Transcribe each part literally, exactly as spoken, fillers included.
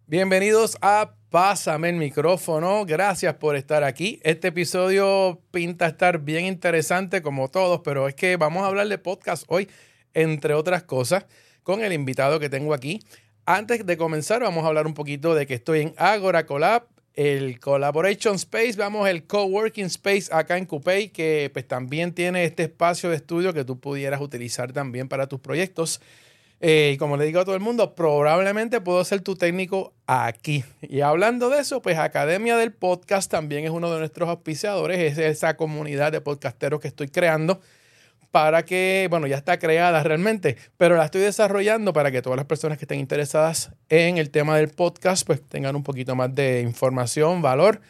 Bienvenidos a Pásame el Micrófono. Gracias por estar aquí. Este episodio pinta estar bien interesante como todos, pero es que vamos a hablar de podcast hoy, entre otras cosas, con el invitado que tengo aquí. Antes de comenzar, vamos a hablar un poquito de que estoy en Agora Collab, el Collaboration Space, vamos, el Coworking Space acá en Cupey, que pues también tiene este espacio de estudio que tú pudieras utilizar también para tus proyectos. Eh, y como le digo a todo el mundo, probablemente puedo ser tu técnico aquí. Y hablando de eso, pues Academia del Podcast también es uno de nuestros auspiciadores. Es esa comunidad de podcasteros que estoy creando para que, bueno, ya está creada realmente, pero la estoy desarrollando para que todas las personas que estén interesadas en el tema del podcast, pues tengan un poquito más de información, valor.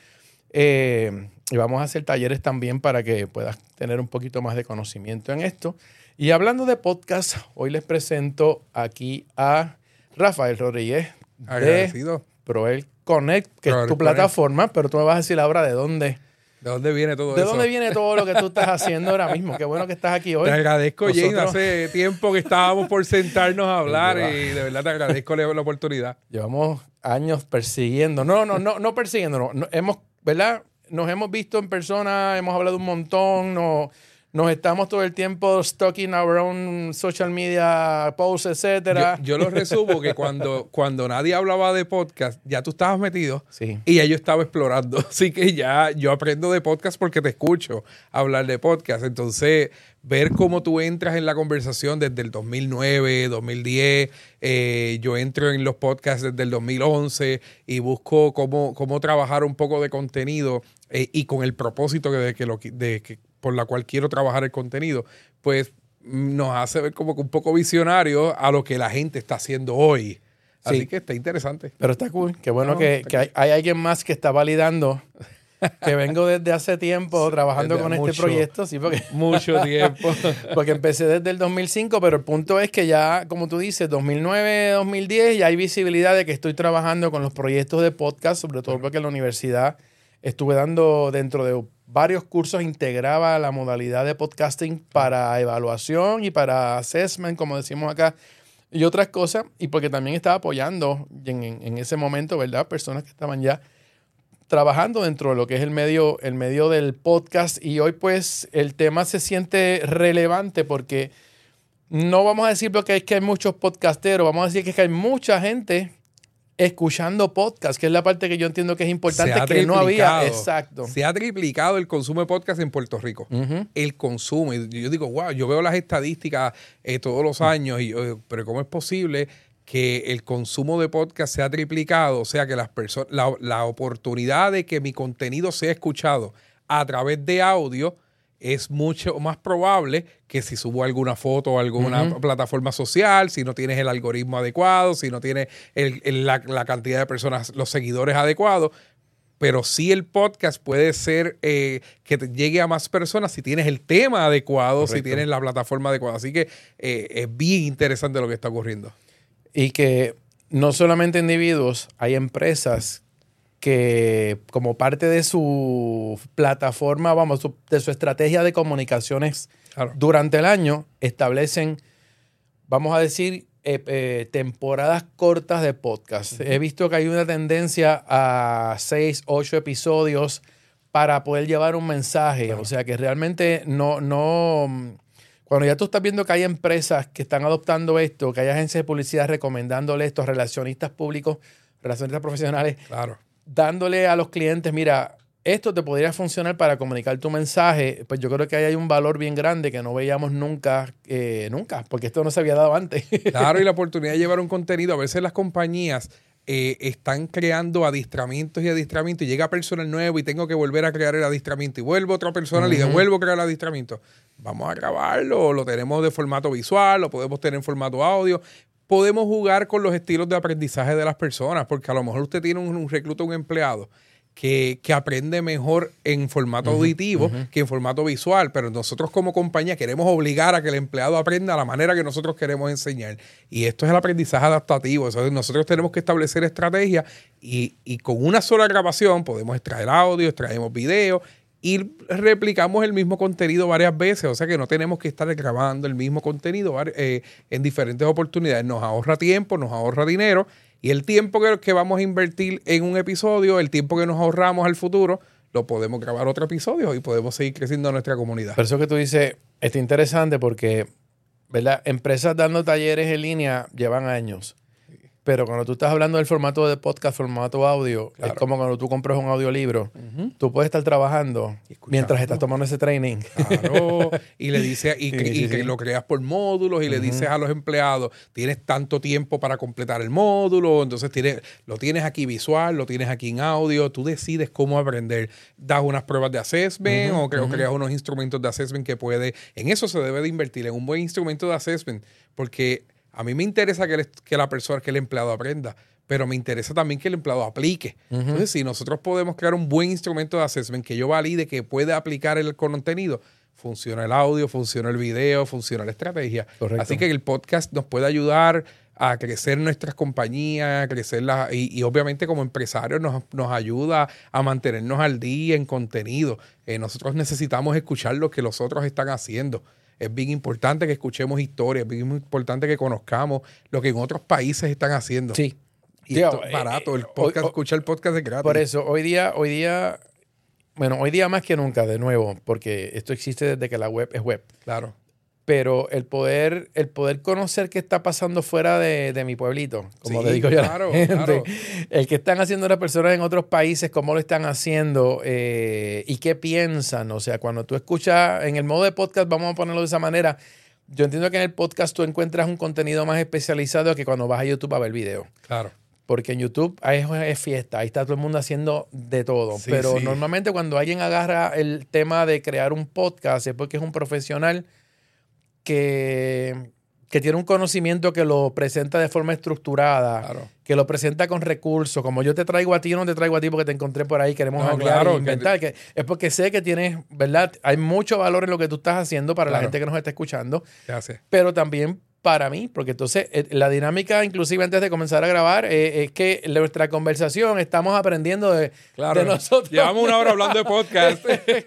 Eh, y vamos a hacer talleres también para que puedas tener un poquito más de conocimiento en esto. Y hablando de podcast, hoy les presento aquí a Rafael Rodríguez Agradecido. de Proel Connect, que Proel es tu Connect. plataforma, pero tú me vas a decir ahora de dónde, ¿De dónde viene todo de eso? dónde viene todo lo que tú estás haciendo ahora mismo. Qué bueno que estás aquí hoy. Te agradezco, Nosotros- Jane. Hace tiempo que estábamos por sentarnos a hablar Sí, va. y de verdad te agradezco la, la oportunidad. Llevamos años persiguiendo. No, no, no, no persiguiendo. No, hemos, ¿verdad? Nos hemos visto en persona, hemos hablado un montón, no, nos estamos todo el tiempo stalking our own social media posts, etcétera. Yo, yo lo resumo que cuando, cuando nadie hablaba de podcast, ya tú estabas metido Sí. y ya yo estaba explorando. Así que ya yo aprendo de podcast porque te escucho hablar de podcast. Entonces, ver cómo tú entras en la conversación desde el dos mil nueve, dos mil diez, eh, yo entro en los podcasts desde el dos mil once y busco cómo, cómo trabajar un poco de contenido eh, y con el propósito de que lo de que por la cual quiero trabajar el contenido, pues nos hace ver como que un poco visionario a lo que la gente está haciendo hoy. Así Sí. que está interesante. Pero está cool. Qué bueno No, que, está que hay, hay alguien más que está validando que vengo desde hace tiempo trabajando desde con este mucho. proyecto. Sí, porque, Mucho tiempo. porque empecé desde el dos mil cinco, pero el punto es que ya, como tú dices, dos mil nueve, dos mil diez, ya hay visibilidad de que estoy trabajando con los proyectos de podcast, sobre todo porque en la universidad estuve dando dentro de varios cursos, integraba la modalidad de podcasting para evaluación y para assessment, como decimos acá, y otras cosas, y porque también estaba apoyando en, en, en ese momento, ¿verdad? Personas que estaban ya trabajando dentro de lo que es el medio, el medio del podcast, y hoy pues el tema se siente relevante porque no vamos a decir porque es que hay muchos podcasteros, vamos a decir que es que hay mucha gente escuchando podcast, que es la parte que yo entiendo que es importante, Se ha que no había. triplicado. Exacto. Se ha triplicado el consumo de podcast en Puerto Rico. Ujú. El consumo. Y yo digo, wow, yo veo las estadísticas eh, todos los años, y yo, pero ¿cómo es posible que el consumo de podcast se ha triplicado? O sea, que las personas, la, la oportunidad de que mi contenido sea escuchado a través de audio es mucho más probable que si subo alguna foto o alguna Ujú. plataforma social, si no tienes el algoritmo adecuado, si no tienes el- el- la, la cantidad de personas, los seguidores adecuados. Pero sí el podcast puede ser eh, que te llegue a más personas si tienes el tema adecuado, si Correcto. tienes la plataforma adecuada. Así que eh, es bien interesante lo que está ocurriendo. Y que no solamente individuos, hay empresas que como parte de su plataforma, vamos, su- de su estrategia de comunicaciones Claro. durante el año, establecen, vamos a decir, eh, eh, temporadas cortas de podcast. He visto que hay una tendencia a seis, ocho episodios para poder llevar un mensaje. Claro. O sea que realmente no, no. Cuando ya tú estás viendo que hay empresas que están adoptando esto, que hay agencias de publicidad recomendándole esto, relacionistas públicos, relacionistas profesionales, Claro. dándole a los clientes, mira, esto te podría funcionar para comunicar tu mensaje, pues yo creo que ahí hay un valor bien grande que no veíamos nunca, eh, nunca, porque esto no se había dado antes. Claro, y la oportunidad de llevar un contenido. A veces las compañías eh, están creando adiestramientos y adiestramientos y llega personal nuevo y tengo que volver a crear el adiestramiento y vuelvo otra persona y Ujú. vuelvo a crear el adiestramiento. Vamos a grabarlo, lo tenemos de formato visual, lo podemos tener en formato audio. Podemos jugar con los estilos de aprendizaje de las personas, porque a lo mejor usted tiene un, un recluta, un empleado que, que aprende mejor en formato Ujú, auditivo ujú. que en formato visual, pero nosotros como compañía queremos obligar a que el empleado aprenda a la manera que nosotros queremos enseñar. Y esto es el aprendizaje adaptativo. Entonces nosotros tenemos que establecer estrategias y, y con una sola grabación podemos extraer audio, extraemos video y replicamos el mismo contenido varias veces. O sea que no tenemos que estar grabando el mismo contenido vari- eh, en diferentes oportunidades. Nos ahorra tiempo, nos ahorra dinero Y el tiempo que, que vamos a invertir en un episodio, el tiempo que nos ahorramos al futuro, lo podemos grabar otro episodio y podemos seguir creciendo nuestra comunidad. Por eso que tú dices, está interesante porque, ¿verdad? Empresas dando talleres en línea llevan años. Pero cuando tú estás hablando del formato de podcast, formato audio, claro. Es como cuando tú compras un audiolibro. Uh-huh. Tú puedes estar trabajando mientras estás tomando ese training. Claro. Y le dices, y, sí, y sí, sí. lo creas por módulos y uh-huh. le dices a los empleados, tienes tanto tiempo para completar el módulo, entonces tienes, lo tienes aquí visual, lo tienes aquí en audio, tú decides cómo aprender. Das unas pruebas de assessment uh-huh. o, cre- uh-huh. o creas unos instrumentos de assessment que puede. En eso se debe de invertir, en un buen instrumento de assessment, porque a mí me interesa que, el, que la persona, que el empleado aprenda, pero me interesa también que el empleado aplique. Uh-huh. Entonces, si nosotros podemos crear un buen instrumento de assessment que yo valide que puede aplicar el contenido, funciona el audio, funciona el video, funciona la estrategia. Correcto. Así que el podcast nos puede ayudar a crecer nuestras compañías, a crecer la, y, y obviamente como empresarios nos, nos ayuda a mantenernos al día en contenido. Eh, nosotros necesitamos escuchar lo que los otros están haciendo. Es bien importante que escuchemos historias, es bien importante que conozcamos lo que en otros países están haciendo. Sí. Y Tío, esto es barato, el podcast, hoy, escuchar el podcast es gratis. Por eso, hoy día, hoy día, bueno, hoy día más que nunca, de nuevo, porque esto existe desde que la web es web. Claro. Pero el poder, el poder conocer qué está pasando fuera de, de mi pueblito, como sí, le digo yo claro, a la gente, claro. El que están haciendo las personas en otros países, cómo lo están haciendo eh, y qué piensan. O sea, cuando tú escuchas en el modo de podcast, vamos a ponerlo de esa manera, yo entiendo que en el podcast tú encuentras un contenido más especializado que cuando vas a YouTube a ver video. Claro. Porque en YouTube ahí es fiesta, ahí está todo el mundo haciendo de todo. Sí, Pero sí. normalmente cuando alguien agarra el tema de crear un podcast es porque es un profesional Que, que tiene un conocimiento que lo presenta de forma estructurada, claro. que lo presenta con recursos. Como yo te traigo a ti, yo no te traigo a ti porque te encontré por ahí, queremos no, hablar claro, e inventar. Que... Que es porque sé que tienes, ¿verdad? Hay mucho valor en lo que tú estás haciendo para claro. la gente que nos está escuchando. Pero también para mí, porque entonces eh, la dinámica, inclusive antes de comenzar a grabar, eh, es que nuestra conversación estamos aprendiendo de, claro. de nosotros. Llevamos una hora hablando de podcast.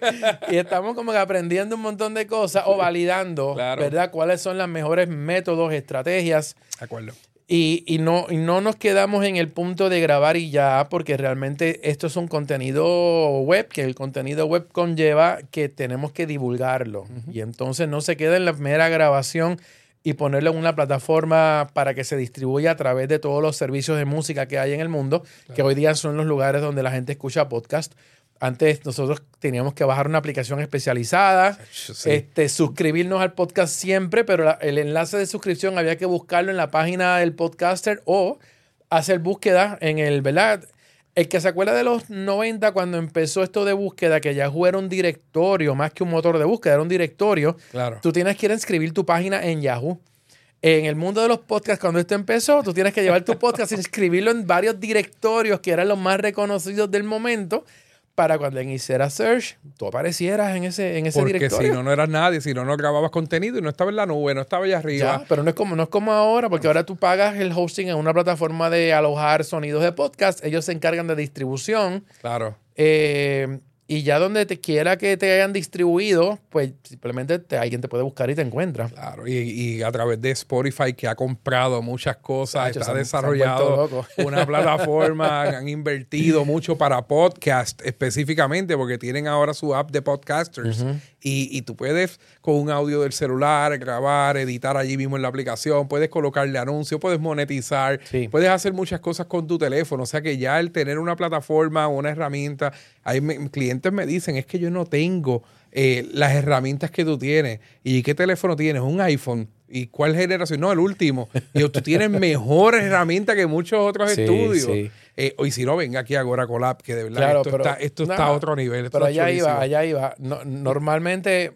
Y estamos como que aprendiendo un montón de cosas o validando, claro. ¿verdad? Cuáles son los mejores métodos, estrategias. De acuerdo. Y, y, no, y no nos quedamos en el punto de grabar y ya, porque realmente esto es un contenido web, que el contenido web conlleva que tenemos que divulgarlo. Uh-huh. Y entonces no se queda en la mera grabación y ponerlo en una plataforma para que se distribuya a través de todos los servicios de música que hay en el mundo, claro. que hoy día son los lugares donde la gente escucha podcast. Antes nosotros teníamos que bajar una aplicación especializada, sí. este, suscribirnos al podcast siempre, pero la, el enlace de suscripción había que buscarlo en la página del podcaster o hacer búsqueda en el, ¿verdad? El que se acuerda de los noventa cuando empezó esto de búsqueda, que Yahoo era un directorio, más que un motor de búsqueda, era un directorio. Claro. Tú tienes que ir a inscribir tu página en Yahoo. En el mundo de los podcasts, cuando esto empezó, tú tienes que llevar tu podcast e inscribirlo en varios directorios que eran los más reconocidos del momento, para cuando en hiciera search, tú aparecieras en ese, en ese Porque directorio. Porque si no, no eras nadie, si no, no grababas contenido y no estaba en la nube, no estaba allá arriba. Ya, pero no es como, no es como ahora, porque ahora tú pagas el hosting en una plataforma de alojar sonidos de podcast, ellos se encargan de distribución. Claro. Eh, y ya donde te quiera que te hayan distribuido, pues simplemente te, alguien te puede buscar y te encuentra. Claro, y, y a través de Spotify, que ha comprado muchas cosas, Sacho, está se, desarrollado se una plataforma, han invertido mucho para podcast específicamente, porque tienen ahora su app de podcasters. Uh-huh. Y, y tú puedes, con un audio del celular, grabar, editar allí mismo en la aplicación, puedes colocarle anuncios, puedes monetizar, sí. puedes hacer muchas cosas con tu teléfono. O sea que ya el tener una plataforma o una herramienta, hay me, clientes me dicen, es que yo no tengo eh, las herramientas que tú tienes. ¿Y qué teléfono tienes? Un iPhone. ¿Y cuál generación? No, el último. Y tú tienes mejores herramientas que muchos otros sí, estudios. Sí. Eh, y si no, venga aquí a Agora Collab, que de verdad claro, esto, pero, está, esto no, está a otro nivel. Pero allá iba, allá iba. No, normalmente,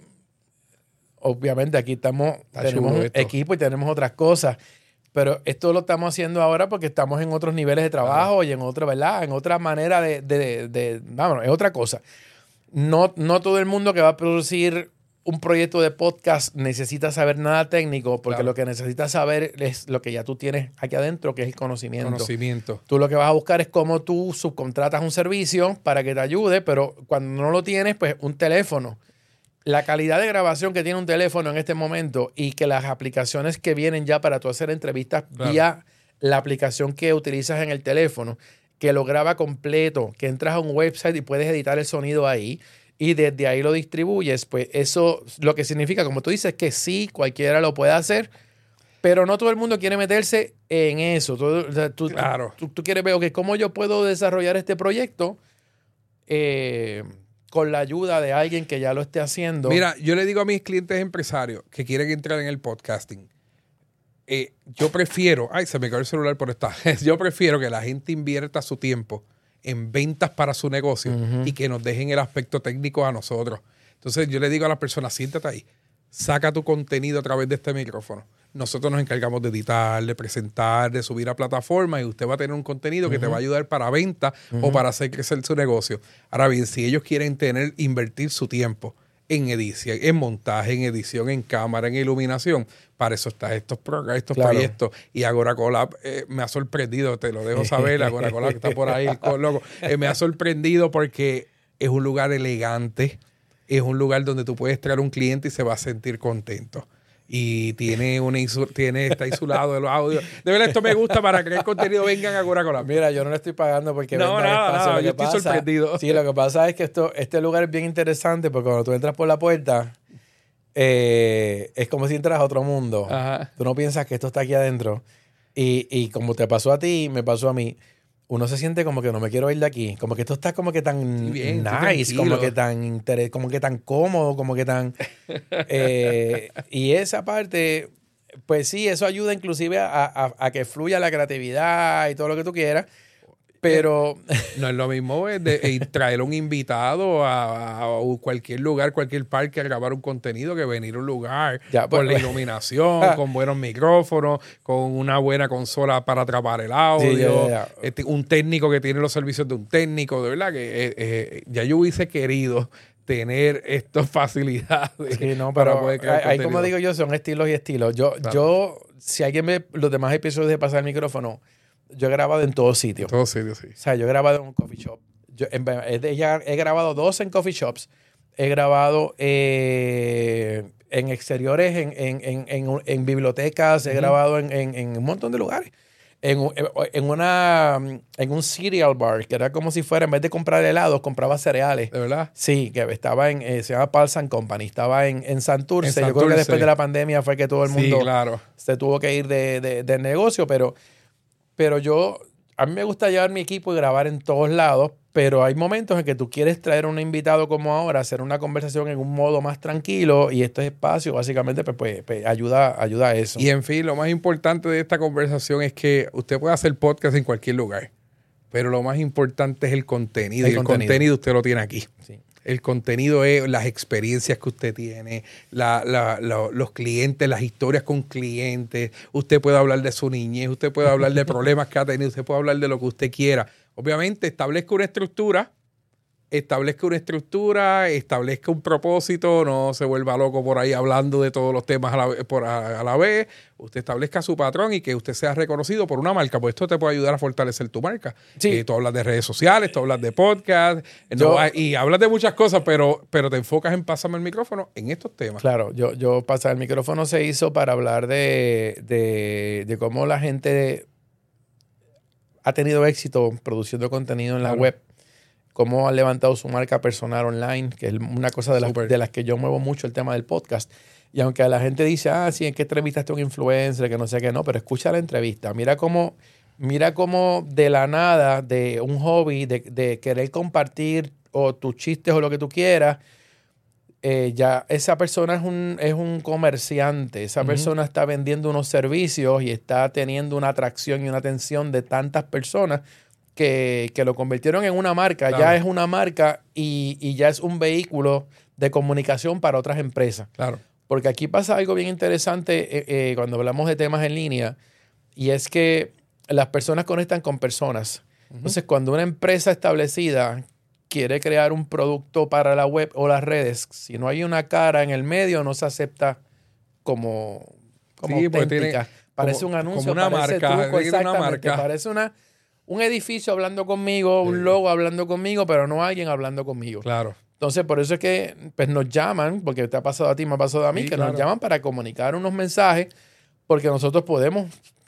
obviamente aquí estamos, está tenemos un esto. equipo y tenemos otras cosas. Pero esto lo estamos haciendo ahora porque estamos en otros niveles de trabajo claro. y en otra, ¿verdad? En otra manera de, de, de, de vámonos, es otra cosa. No, no todo el mundo que va a producir un proyecto de podcast necesita saber nada técnico, porque claro. lo que necesitas saber es lo que ya tú tienes aquí adentro, que es el conocimiento. Conocimiento. Tú lo que vas a buscar es cómo tú subcontratas un servicio para que te ayude, pero cuando no lo tienes, pues un teléfono. La calidad de grabación que tiene un teléfono en este momento y que las aplicaciones que vienen ya para tú hacer entrevistas claro. vía la aplicación que utilizas en el teléfono, que lo graba completo, que entras a un website y puedes editar el sonido ahí y desde ahí lo distribuyes, pues eso lo que significa, como tú dices, que sí, cualquiera lo puede hacer, pero no todo el mundo quiere meterse en eso. Tú, o sea, tú, Claro. tú, tú quieres ver, ok, ¿cómo yo puedo desarrollar este proyecto eh, con la ayuda de alguien que ya lo esté haciendo? Mira, yo le digo a mis clientes empresarios que quieren entrar en el podcasting, eh, yo prefiero, ay, se me cayó el celular por esta, yo prefiero que la gente invierta su tiempo en ventas para su negocio uh-huh. y que nos dejen el aspecto técnico a nosotros. Entonces yo le digo a las personas, siéntate ahí, saca tu contenido a través de este micrófono. Nosotros nos encargamos de editar, de presentar, de subir a plataformas y usted va a tener un contenido uh-huh. que te va a ayudar para venta uh-huh. o para hacer crecer su negocio. Ahora bien, si ellos quieren tener, invertir su tiempo en edición, en montaje, en edición, en cámara, en iluminación, para eso están estos, pro, estos claro. proyectos. Y Agora Collab eh, me ha sorprendido, te lo dejo saber, Agora Collab que está por ahí, el loco, eh, me ha sorprendido porque es un lugar elegante, es un lugar donde tú puedes traer un cliente y se va a sentir contento. Y tiene una isu- tiene está isolado de los audios. De verdad, esto me gusta para que el contenido vengan a Agora Collab. Mira, yo no le estoy pagando porque no, venda nada, espacio. nada, Lo yo que estoy pasa, sorprendido. Sí, lo que pasa es que esto, este lugar es bien interesante porque cuando tú entras por la puerta, eh, es como si entras a otro mundo. Ajá. Tú no piensas que esto está aquí adentro. Y, y como te pasó a ti, me pasó a mí. Uno se siente como que no me quiero ir de aquí. Como que esto está como que tan bien, nice, como que tan inter- como que tan cómodo, como que tan... eh, y esa parte, pues sí, eso ayuda inclusive a, a, a que fluya la creatividad y todo lo que tú quieras. Pero... No es lo mismo de, de traer un invitado a, a cualquier lugar, cualquier parque a grabar un contenido que venir a un lugar ya, pues, con la iluminación, con buenos micrófonos, con una buena consola para atrapar el audio, sí, ya, ya, ya. Este, un técnico que tiene los servicios de un técnico, de verdad que eh, eh, ya yo hubiese querido tener estas facilidades sí, no, para pero poder crear hay, contenido. como digo yo, son estilos y estilos. Yo, claro. yo si alguien ve los demás episodios de Pasar el Micrófono, yo he grabado en todos sitios. En todos sitios, sí. O sea, yo he grabado en un coffee shop. Yo en, ya he grabado dos en coffee shops. He grabado eh, en exteriores, en, en, en, en, en bibliotecas. He uh-huh. grabado en, en, en un montón de lugares. En, en, una, en un cereal bar, que era como si fuera, en vez de comprar helados, compraba cereales. ¿De verdad? Sí, que estaba en, eh, se llama Pulse and Company. Estaba en, en Santurce. En Santurce. Yo creo que después de la pandemia fue que todo el mundo sí, claro. se tuvo que ir de, de, del negocio, pero... Pero yo, a mí me gusta llevar mi equipo y grabar en todos lados, pero hay momentos en que tú quieres traer a un invitado como ahora, hacer una conversación en un modo más tranquilo y este espacio básicamente pues, pues, pues, ayuda, ayuda a eso. Y en fin, lo más importante de esta conversación es que usted puede hacer podcast en cualquier lugar, pero lo más importante es el contenido. El y contenido. el contenido usted lo tiene aquí. Sí. El contenido es las experiencias que usted tiene, la, la, la, los clientes, las historias con clientes. Usted puede hablar de su niñez, usted puede hablar de problemas que ha tenido, usted puede hablar de lo que usted quiera. Obviamente, establezca una estructura, establezca una estructura, establezca un propósito, no se vuelva loco por ahí hablando de todos los temas a la, por a, a la vez. Usted establezca su patrón y que usted sea reconocido por una marca, pues esto te puede ayudar a fortalecer tu marca. Sí. Eh, tú hablas de redes sociales, tú hablas de podcast, yo, no, y hablas de muchas cosas, pero, pero te enfocas en pásame el micrófono en estos temas. Claro, yo, yo pasar el micrófono se hizo para hablar de, de, de cómo la gente ha tenido éxito produciendo contenido en la claro. web. Cómo han levantado su marca personal online, que es una cosa de las, de las que yo muevo mucho el tema del podcast. Y aunque a la gente dice, ah, sí, ¿en qué entrevistaste a un influencer? Que no sé qué, no, pero escucha la entrevista. Mira cómo, mira cómo de la nada, de un hobby, de, de querer compartir o tus chistes o lo que tú quieras, eh, ya esa persona es un, es un comerciante. Esa uh-huh. persona está vendiendo unos servicios y está teniendo una atracción y una atención de tantas personas Que, que lo convirtieron en una marca, claro. ya es una marca y, y ya es un vehículo de comunicación para otras empresas. Claro. Porque aquí pasa algo bien interesante eh, eh, cuando hablamos de temas en línea, y es que las personas conectan con personas. Uh-huh. Entonces, cuando una empresa establecida quiere crear un producto para la web o las redes, si no hay una cara en el medio, no se acepta como, como sí, auténtica. Parece como, un anuncio, como una parece marca, truco, exactamente, una marca. Parece una... un edificio hablando conmigo, sí. un logo hablando conmigo, pero no alguien hablando conmigo. Claro. Entonces, por eso es que pues, nos llaman, porque te ha pasado a ti, me ha pasado a mí, sí, que claro. nos llaman para comunicar unos mensajes, porque nosotros podemos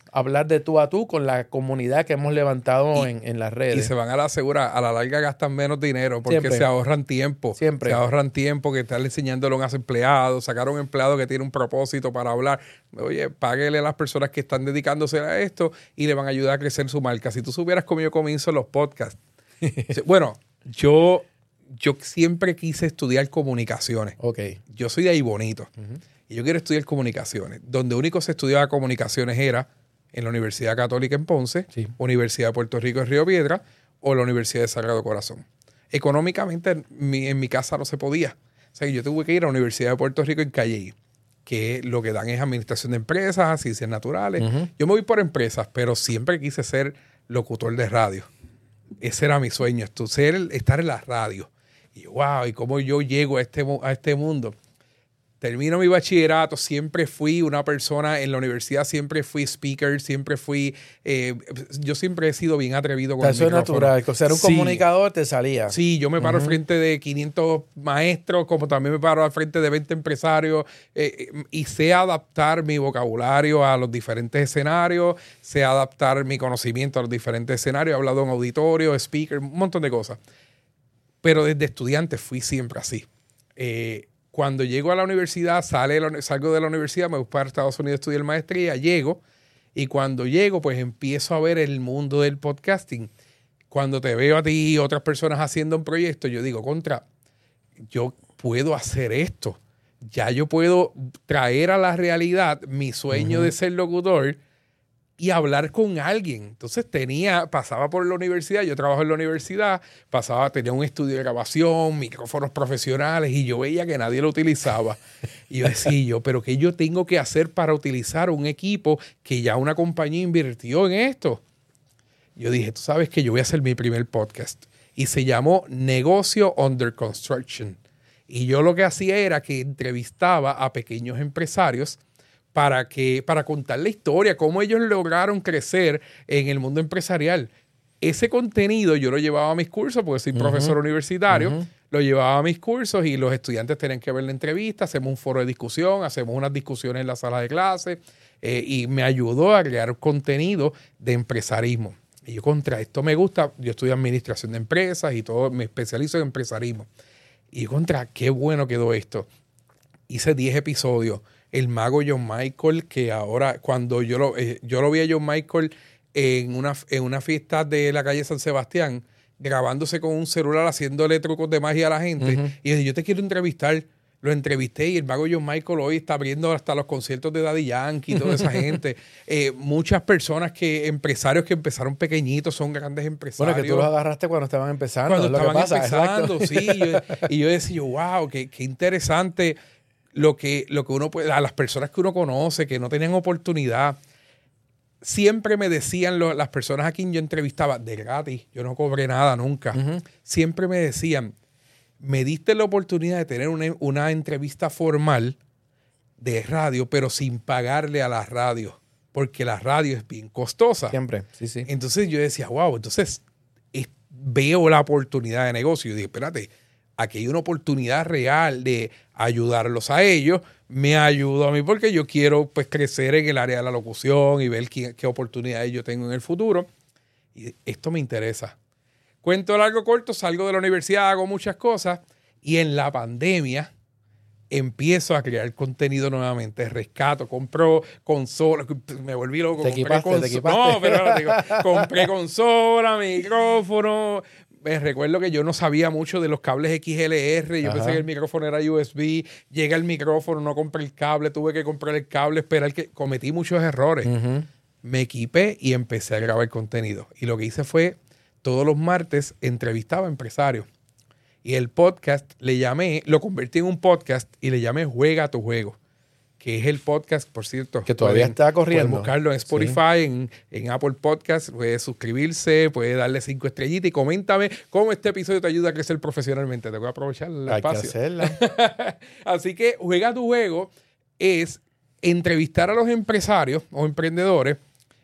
hablar de tú a tú con la comunidad que hemos levantado y, en, en las redes. Y se van a la segura, a la larga gastan menos dinero porque Siempre. se ahorran tiempo. Siempre. Se ahorran tiempo que están enseñándole a un empleado, sacar a un empleado que tiene un propósito para hablar. Oye, páguele a las personas que están dedicándose a esto y le van a ayudar a crecer su marca. Si tú supieras cómo yo comienzo los podcasts. Bueno, yo, yo siempre quise estudiar comunicaciones. Ok. Yo soy de ahí bonito. Uh-huh. Y yo quiero estudiar comunicaciones. Donde único se estudiaba comunicaciones era en la Universidad Católica en Ponce, sí. Universidad de Puerto Rico en Río Piedra o la Universidad de Sagrado Corazón. Económicamente en mi, en mi casa no se podía. O sea, yo tuve que ir a la Universidad de Puerto Rico en Calley, que lo que dan es administración de empresas, ciencias naturales. Uh-huh. Yo me voy por empresas, pero siempre quise ser locutor de radio. Ese era mi sueño, esto, ser, estar en la radio. Y yo, wow, ¿y cómo yo llego a este, a este mundo? Termino mi bachillerato, siempre fui una persona en la universidad, siempre fui speaker, siempre fui, eh, yo siempre he sido bien atrevido con eso el micrófono. Eso es natural, o sea, un sí. comunicador te salía. Sí, yo me paro uh-huh. al frente de quinientos maestros, como también me paro al frente de veinte empresarios eh, y sé adaptar mi vocabulario a los diferentes escenarios, sé adaptar mi conocimiento a los diferentes escenarios, he hablado en auditorio, speaker, un montón de cosas. Pero desde estudiante fui siempre así. Eh, Cuando llego a la universidad, sale la, salgo de la universidad, me voy para Estados Unidos a estudiar maestría, llego y cuando llego, pues empiezo a ver el mundo del podcasting. Cuando te veo a ti y otras personas haciendo un proyecto, yo digo, contra, yo puedo hacer esto. Ya yo puedo traer a la realidad mi sueño uh-huh. de ser locutor y hablar con alguien. Entonces tenía, pasaba por la universidad, yo trabajo en la universidad, pasaba, tenía un estudio de grabación, micrófonos profesionales y yo veía que nadie lo utilizaba. Y yo decía, yo, pero ¿qué yo tengo que hacer para utilizar un equipo que ya una compañía invirtió en esto? Yo dije, tú sabes que yo voy a hacer mi primer podcast. Y se llamó Negocio Under Construction. Y yo lo que hacía era que entrevistaba a pequeños empresarios para, que, para contar la historia, cómo ellos lograron crecer en el mundo empresarial. Ese contenido yo lo llevaba a mis cursos, porque soy uh-huh. profesor universitario, uh-huh. lo llevaba a mis cursos y los estudiantes tenían que ver la entrevista, hacemos un foro de discusión, hacemos unas discusiones en la sala de clase eh, y me ayudó a crear contenido de empresarismo. Y yo contra esto me gusta, yo estudio administración de empresas y todo, me especializo en empresarismo. Y yo contra, qué bueno quedó esto. Hice diez episodios. El mago John Michael, que ahora cuando yo lo, eh, yo lo vi a John Michael en una, en una fiesta de la calle San Sebastián, grabándose con un celular, haciéndole trucos de magia a la gente. Uh-huh. Y dije, yo te quiero entrevistar. Lo entrevisté y el mago John Michael hoy está abriendo hasta los conciertos de Daddy Yankee y toda esa gente. Eh, muchas personas que, empresarios que empezaron pequeñitos, son grandes empresarios. Bueno, que tú los agarraste cuando estaban empezando. Cuando es estaban lo que pasa, empezando, exacto. sí. Y yo, y yo decía, wow, qué, qué interesante lo que, lo que uno puede, a las personas que uno conoce, que no tenían oportunidad. Siempre me decían lo, las personas a quien yo entrevistaba, de gratis, yo no cobré nada nunca. Uh-huh. Siempre me decían, me diste la oportunidad de tener una, una entrevista formal de radio, pero sin pagarle a la radio, porque la radio es bien costosa. Siempre, sí, sí. Entonces yo decía, wow, entonces es, veo la oportunidad de negocio. Y dije, espérate, aquí hay una oportunidad real de ayudarlos a ellos. Me ayuda a mí porque yo quiero pues crecer en el área de la locución y ver qué, qué oportunidades yo tengo en el futuro. Y esto me interesa. Cuento largo corto, salgo de la universidad, hago muchas cosas y en la pandemia empiezo a crear contenido nuevamente. Rescato, compro consola, me volví loco. Te equipaste, cons- te equipaste. No, pero ahora digo, compré consola, micrófono. Me recuerdo que yo no sabía mucho de los cables X L R. Yo Ajá. pensé que el micrófono era U S B. Llega el micrófono, no compré el cable, tuve que comprar el cable, esperar que... Cometí muchos errores. Uh-huh. Me equipé y empecé a grabar contenido. Y lo que hice fue... Todos los martes entrevistaba a empresarios. Y el podcast le llamé, lo convertí en un podcast y le llamé Juega tu Juego. Que es el podcast, por cierto. Que todavía pueden, está corriendo. Pueden buscarlo en Spotify, sí. en, en Apple Podcast. Puede suscribirse, puede darle cinco estrellitas y coméntame cómo este episodio te ayuda a crecer profesionalmente. Te voy a aprovechar el Hay espacio. Que hacerla. Así que Juega tu Juego es entrevistar a los empresarios o emprendedores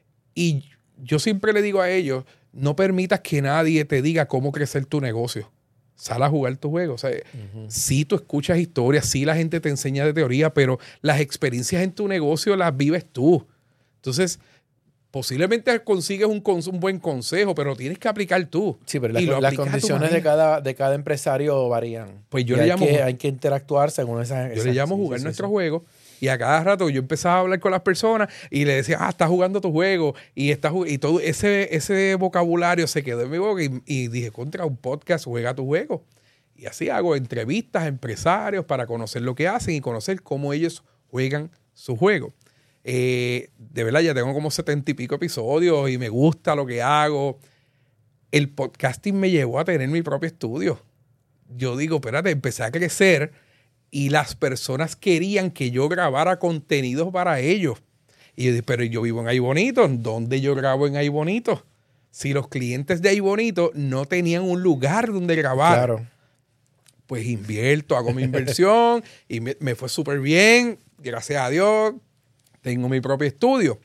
y yo siempre le digo a ellos, no permitas que nadie te diga cómo crecer tu negocio. Sal a jugar tu juego. O sea, uh-huh. sí tú escuchas historias, sí la gente te enseña de teoría, pero las experiencias en tu negocio las vives tú. Entonces, posiblemente consigues un, cons- un buen consejo, pero lo tienes que aplicar tú. Sí, pero la- Y lo las aplicas a tu condiciones de manera. cada, de cada empresario varían. Pues yo Y le hay llamo- Que, hay que interactuar según esas... Yo esas- le llamo sí, jugar sí, sí, nuestros sí. juegos y a cada rato yo empezaba a hablar con las personas y le decía, ah, estás jugando tu juego y, estás jug-", y todo ese, ese vocabulario se quedó en mi boca y, y dije, contra un podcast, juega tu juego. Y así hago entrevistas a empresarios para conocer lo que hacen y conocer cómo ellos juegan su juego. Eh, de verdad, ya tengo como setenta y pico episodios y me gusta lo que hago. El podcasting me llevó a tener mi propio estudio. Yo digo, espérate, empecé a crecer y las personas querían que yo grabara contenidos para ellos. Y yo dije, pero yo vivo en Ay Bonito, ¿dónde yo grabo en Ay Bonito? Si los clientes de Ay Bonito no tenían un lugar donde grabar, Claro. pues invierto, hago mi inversión y me, me fue súper bien, gracias a Dios, tengo mi propio estudio.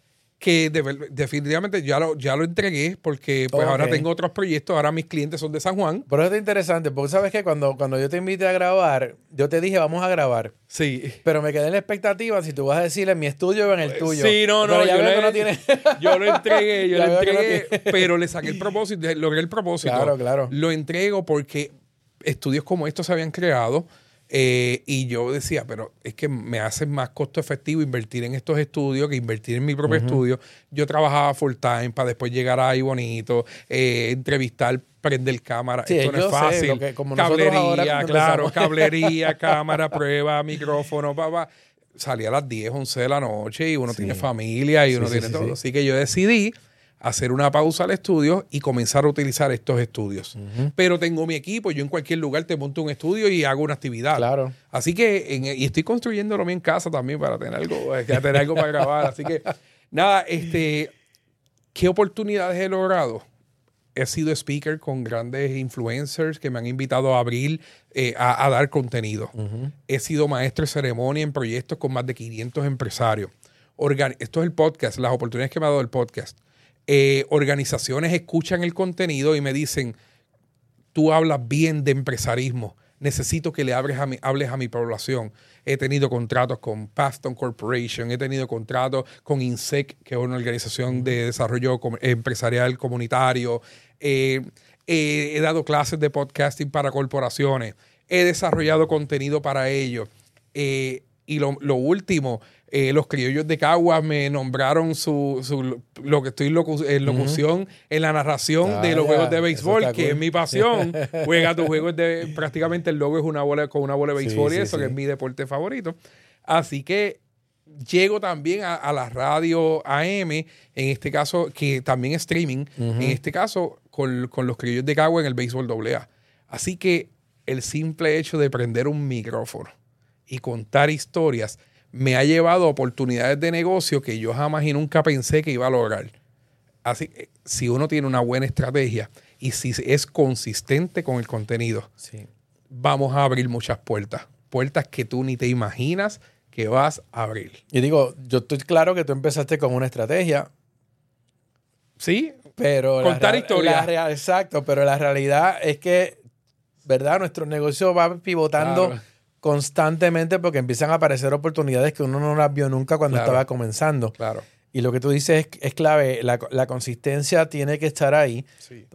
Que de- definitivamente ya lo, ya lo entregué porque pues Ok. ahora tengo otros proyectos, ahora mis clientes son de San Juan. Pero esto es interesante, porque sabes que cuando, cuando yo te invité a grabar, yo te dije, vamos a grabar. Sí. Pero me quedé en la expectativa si tú vas a decir en mi estudio o en el tuyo. Sí, no, no. Pero ya yo, veo le- que no tiene... yo lo entregué, yo Ya lo veo que no entregué, tiene. pero le saqué el propósito, logré el propósito. Claro, claro. Lo entrego porque estudios como estos se habían creado eh, y yo decía, pero es que me hace más costo efectivo invertir en estos estudios que invertir en mi propio estudio. Yo trabajaba full time para después llegar ahí bonito, eh, entrevistar, prender cámara. Sí, Esto no yo es sé, fácil. lo que- como nosotros Cablería, ahora cuando claro, empezamos. cablería, cámara, prueba, micrófono, papá. Salía a las diez, once de la noche y uno Sí. tiene familia y Sí, uno sí, tiene sí, todo. sí. Así que yo decidí hacer una pausa al estudio y comenzar a utilizar estos estudios. Ujú. Pero tengo mi equipo, yo en cualquier lugar te monto un estudio y hago una actividad. Claro. Así que, en- y estoy construyéndolo en casa también para tener algo, eh, tener algo para grabar. Así que, nada, este, ¿qué oportunidades he logrado? He sido speaker con grandes influencers que me han invitado a abrir, eh, a, a dar contenido. Ujú. He sido maestro de ceremonia en proyectos con más de quinientos empresarios. Organ- Esto es el podcast, las oportunidades que me ha dado el podcast. Eh, organizaciones escuchan el contenido y me dicen, tú hablas bien de empresarismo, necesito que le hables a mi, hables a mi población. He tenido contratos con Paston Corporation, he tenido contratos con INSEC, que es una organización de desarrollo com- empresarial comunitario. Eh, eh, he dado clases de podcasting para corporaciones. He desarrollado contenido para ellos. Eh, y lo, lo último, eh, los criollos de Caguas me nombraron su, su- lo que estoy locu- en locución, en la narración Ah, de los ya. juegos de Eso béisbol, está que cool. es mi pasión. Juega tus juegos de, prácticamente el logo es una bola con una bola de Sí, béisbol y sí, eso, sí. que es mi deporte favorito. Así que llego también a, a la radio A M, en este caso, que también es streaming, en este caso con, con los criollos de Caguas en el béisbol doble A. Así que el simple hecho de prender un micrófono y contar historias me ha llevado a oportunidades de negocio que yo jamás y nunca pensé que iba a lograr. Así que si uno tiene una buena estrategia y si es consistente con el contenido, Sí. vamos a abrir muchas puertas. Puertas que tú ni te imaginas que vas a abrir. Y digo, yo estoy claro que tú empezaste con una estrategia, ¿Sí? pero... la Contar real- historias. la real- exacto, pero la realidad es que, ¿verdad? Nuestro negocio va pivotando Claro. constantemente porque empiezan a aparecer oportunidades que uno no las vio nunca cuando Claro. estaba comenzando. Claro. Y lo que tú dices es, es clave, la, la consistencia tiene que estar ahí Sí.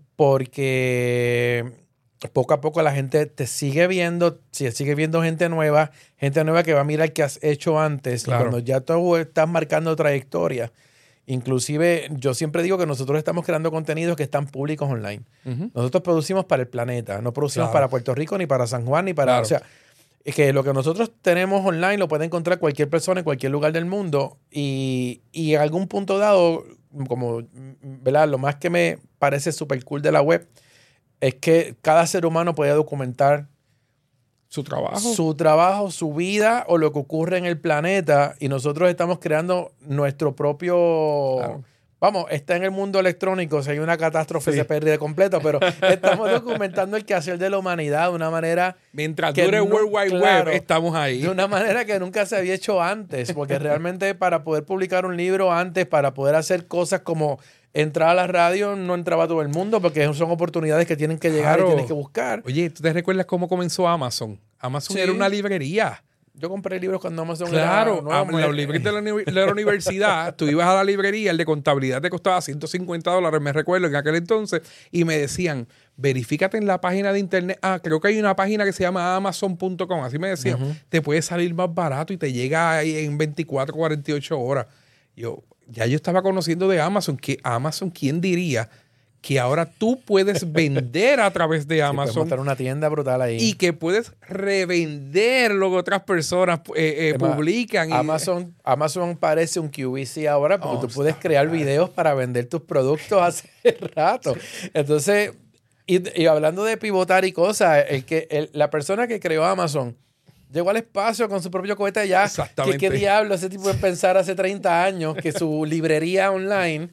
porque poco a poco la gente te sigue viendo, si sigue viendo gente nueva, gente nueva que va a mirar qué has hecho antes. Claro. Y cuando ya tú estás marcando trayectoria, inclusive yo siempre digo que nosotros estamos creando contenidos que están públicos online. Ujú. Nosotros producimos para el planeta, no producimos Claro. para Puerto Rico, ni para San Juan, ni para... Claro. O sea, es que lo que nosotros tenemos online lo puede encontrar cualquier persona en cualquier lugar del mundo y, y en algún punto dado, como, ¿verdad? Lo más que me parece súper cool de la web es que cada ser humano puede documentar Su trabajo. su trabajo, su vida o lo que ocurre en el planeta y nosotros estamos creando nuestro propio... Claro. Vamos, está en el mundo electrónico, si hay una catástrofe Sí. se pierde completo, pero estamos documentando el quehacer de la humanidad de una manera, Mientras que dure no- World Wide claro. Web, estamos ahí. de una manera que nunca se había hecho antes, porque realmente para poder publicar un libro antes, para poder hacer cosas como entrar a la radio, no entraba todo el mundo, porque son oportunidades que tienen que llegar Claro. y tienes que buscar. Oye, ¿tú te recuerdas cómo comenzó Amazon? Amazon Sí. era una librería. Yo compré libros cuando Amazon Claro, era nuevo, a, los libros de la, uni- de la universidad, tú ibas a la librería, el de contabilidad te costaba ciento cincuenta dólares, me recuerdo, en aquel entonces, y me decían, verifícate en la página de internet. Ah, creo que hay una página que se llama amazon punto com, así me decían. Uh-huh. Te puede salir más barato y te llega ahí en veinticuatro, cuarenta y ocho horas. Yo, ya yo estaba conociendo de Amazon, que Amazon, ¿quién diría que ahora tú puedes vender a través de Amazon? Sí, montar una tienda brutal ahí. Y que puedes revender lo que otras personas eh, eh, publican. Amazon, y... Amazon parece un Q V C ahora porque oh, tú puedes crear claro. videos para vender tus productos hace rato. Entonces, y, y hablando de pivotar y cosas, el que, el, la persona que creó Amazon llegó al espacio con su propio cohete allá. Exactamente. ¿Qué, qué diablo ese tipo de pensar hace treinta años que su librería online...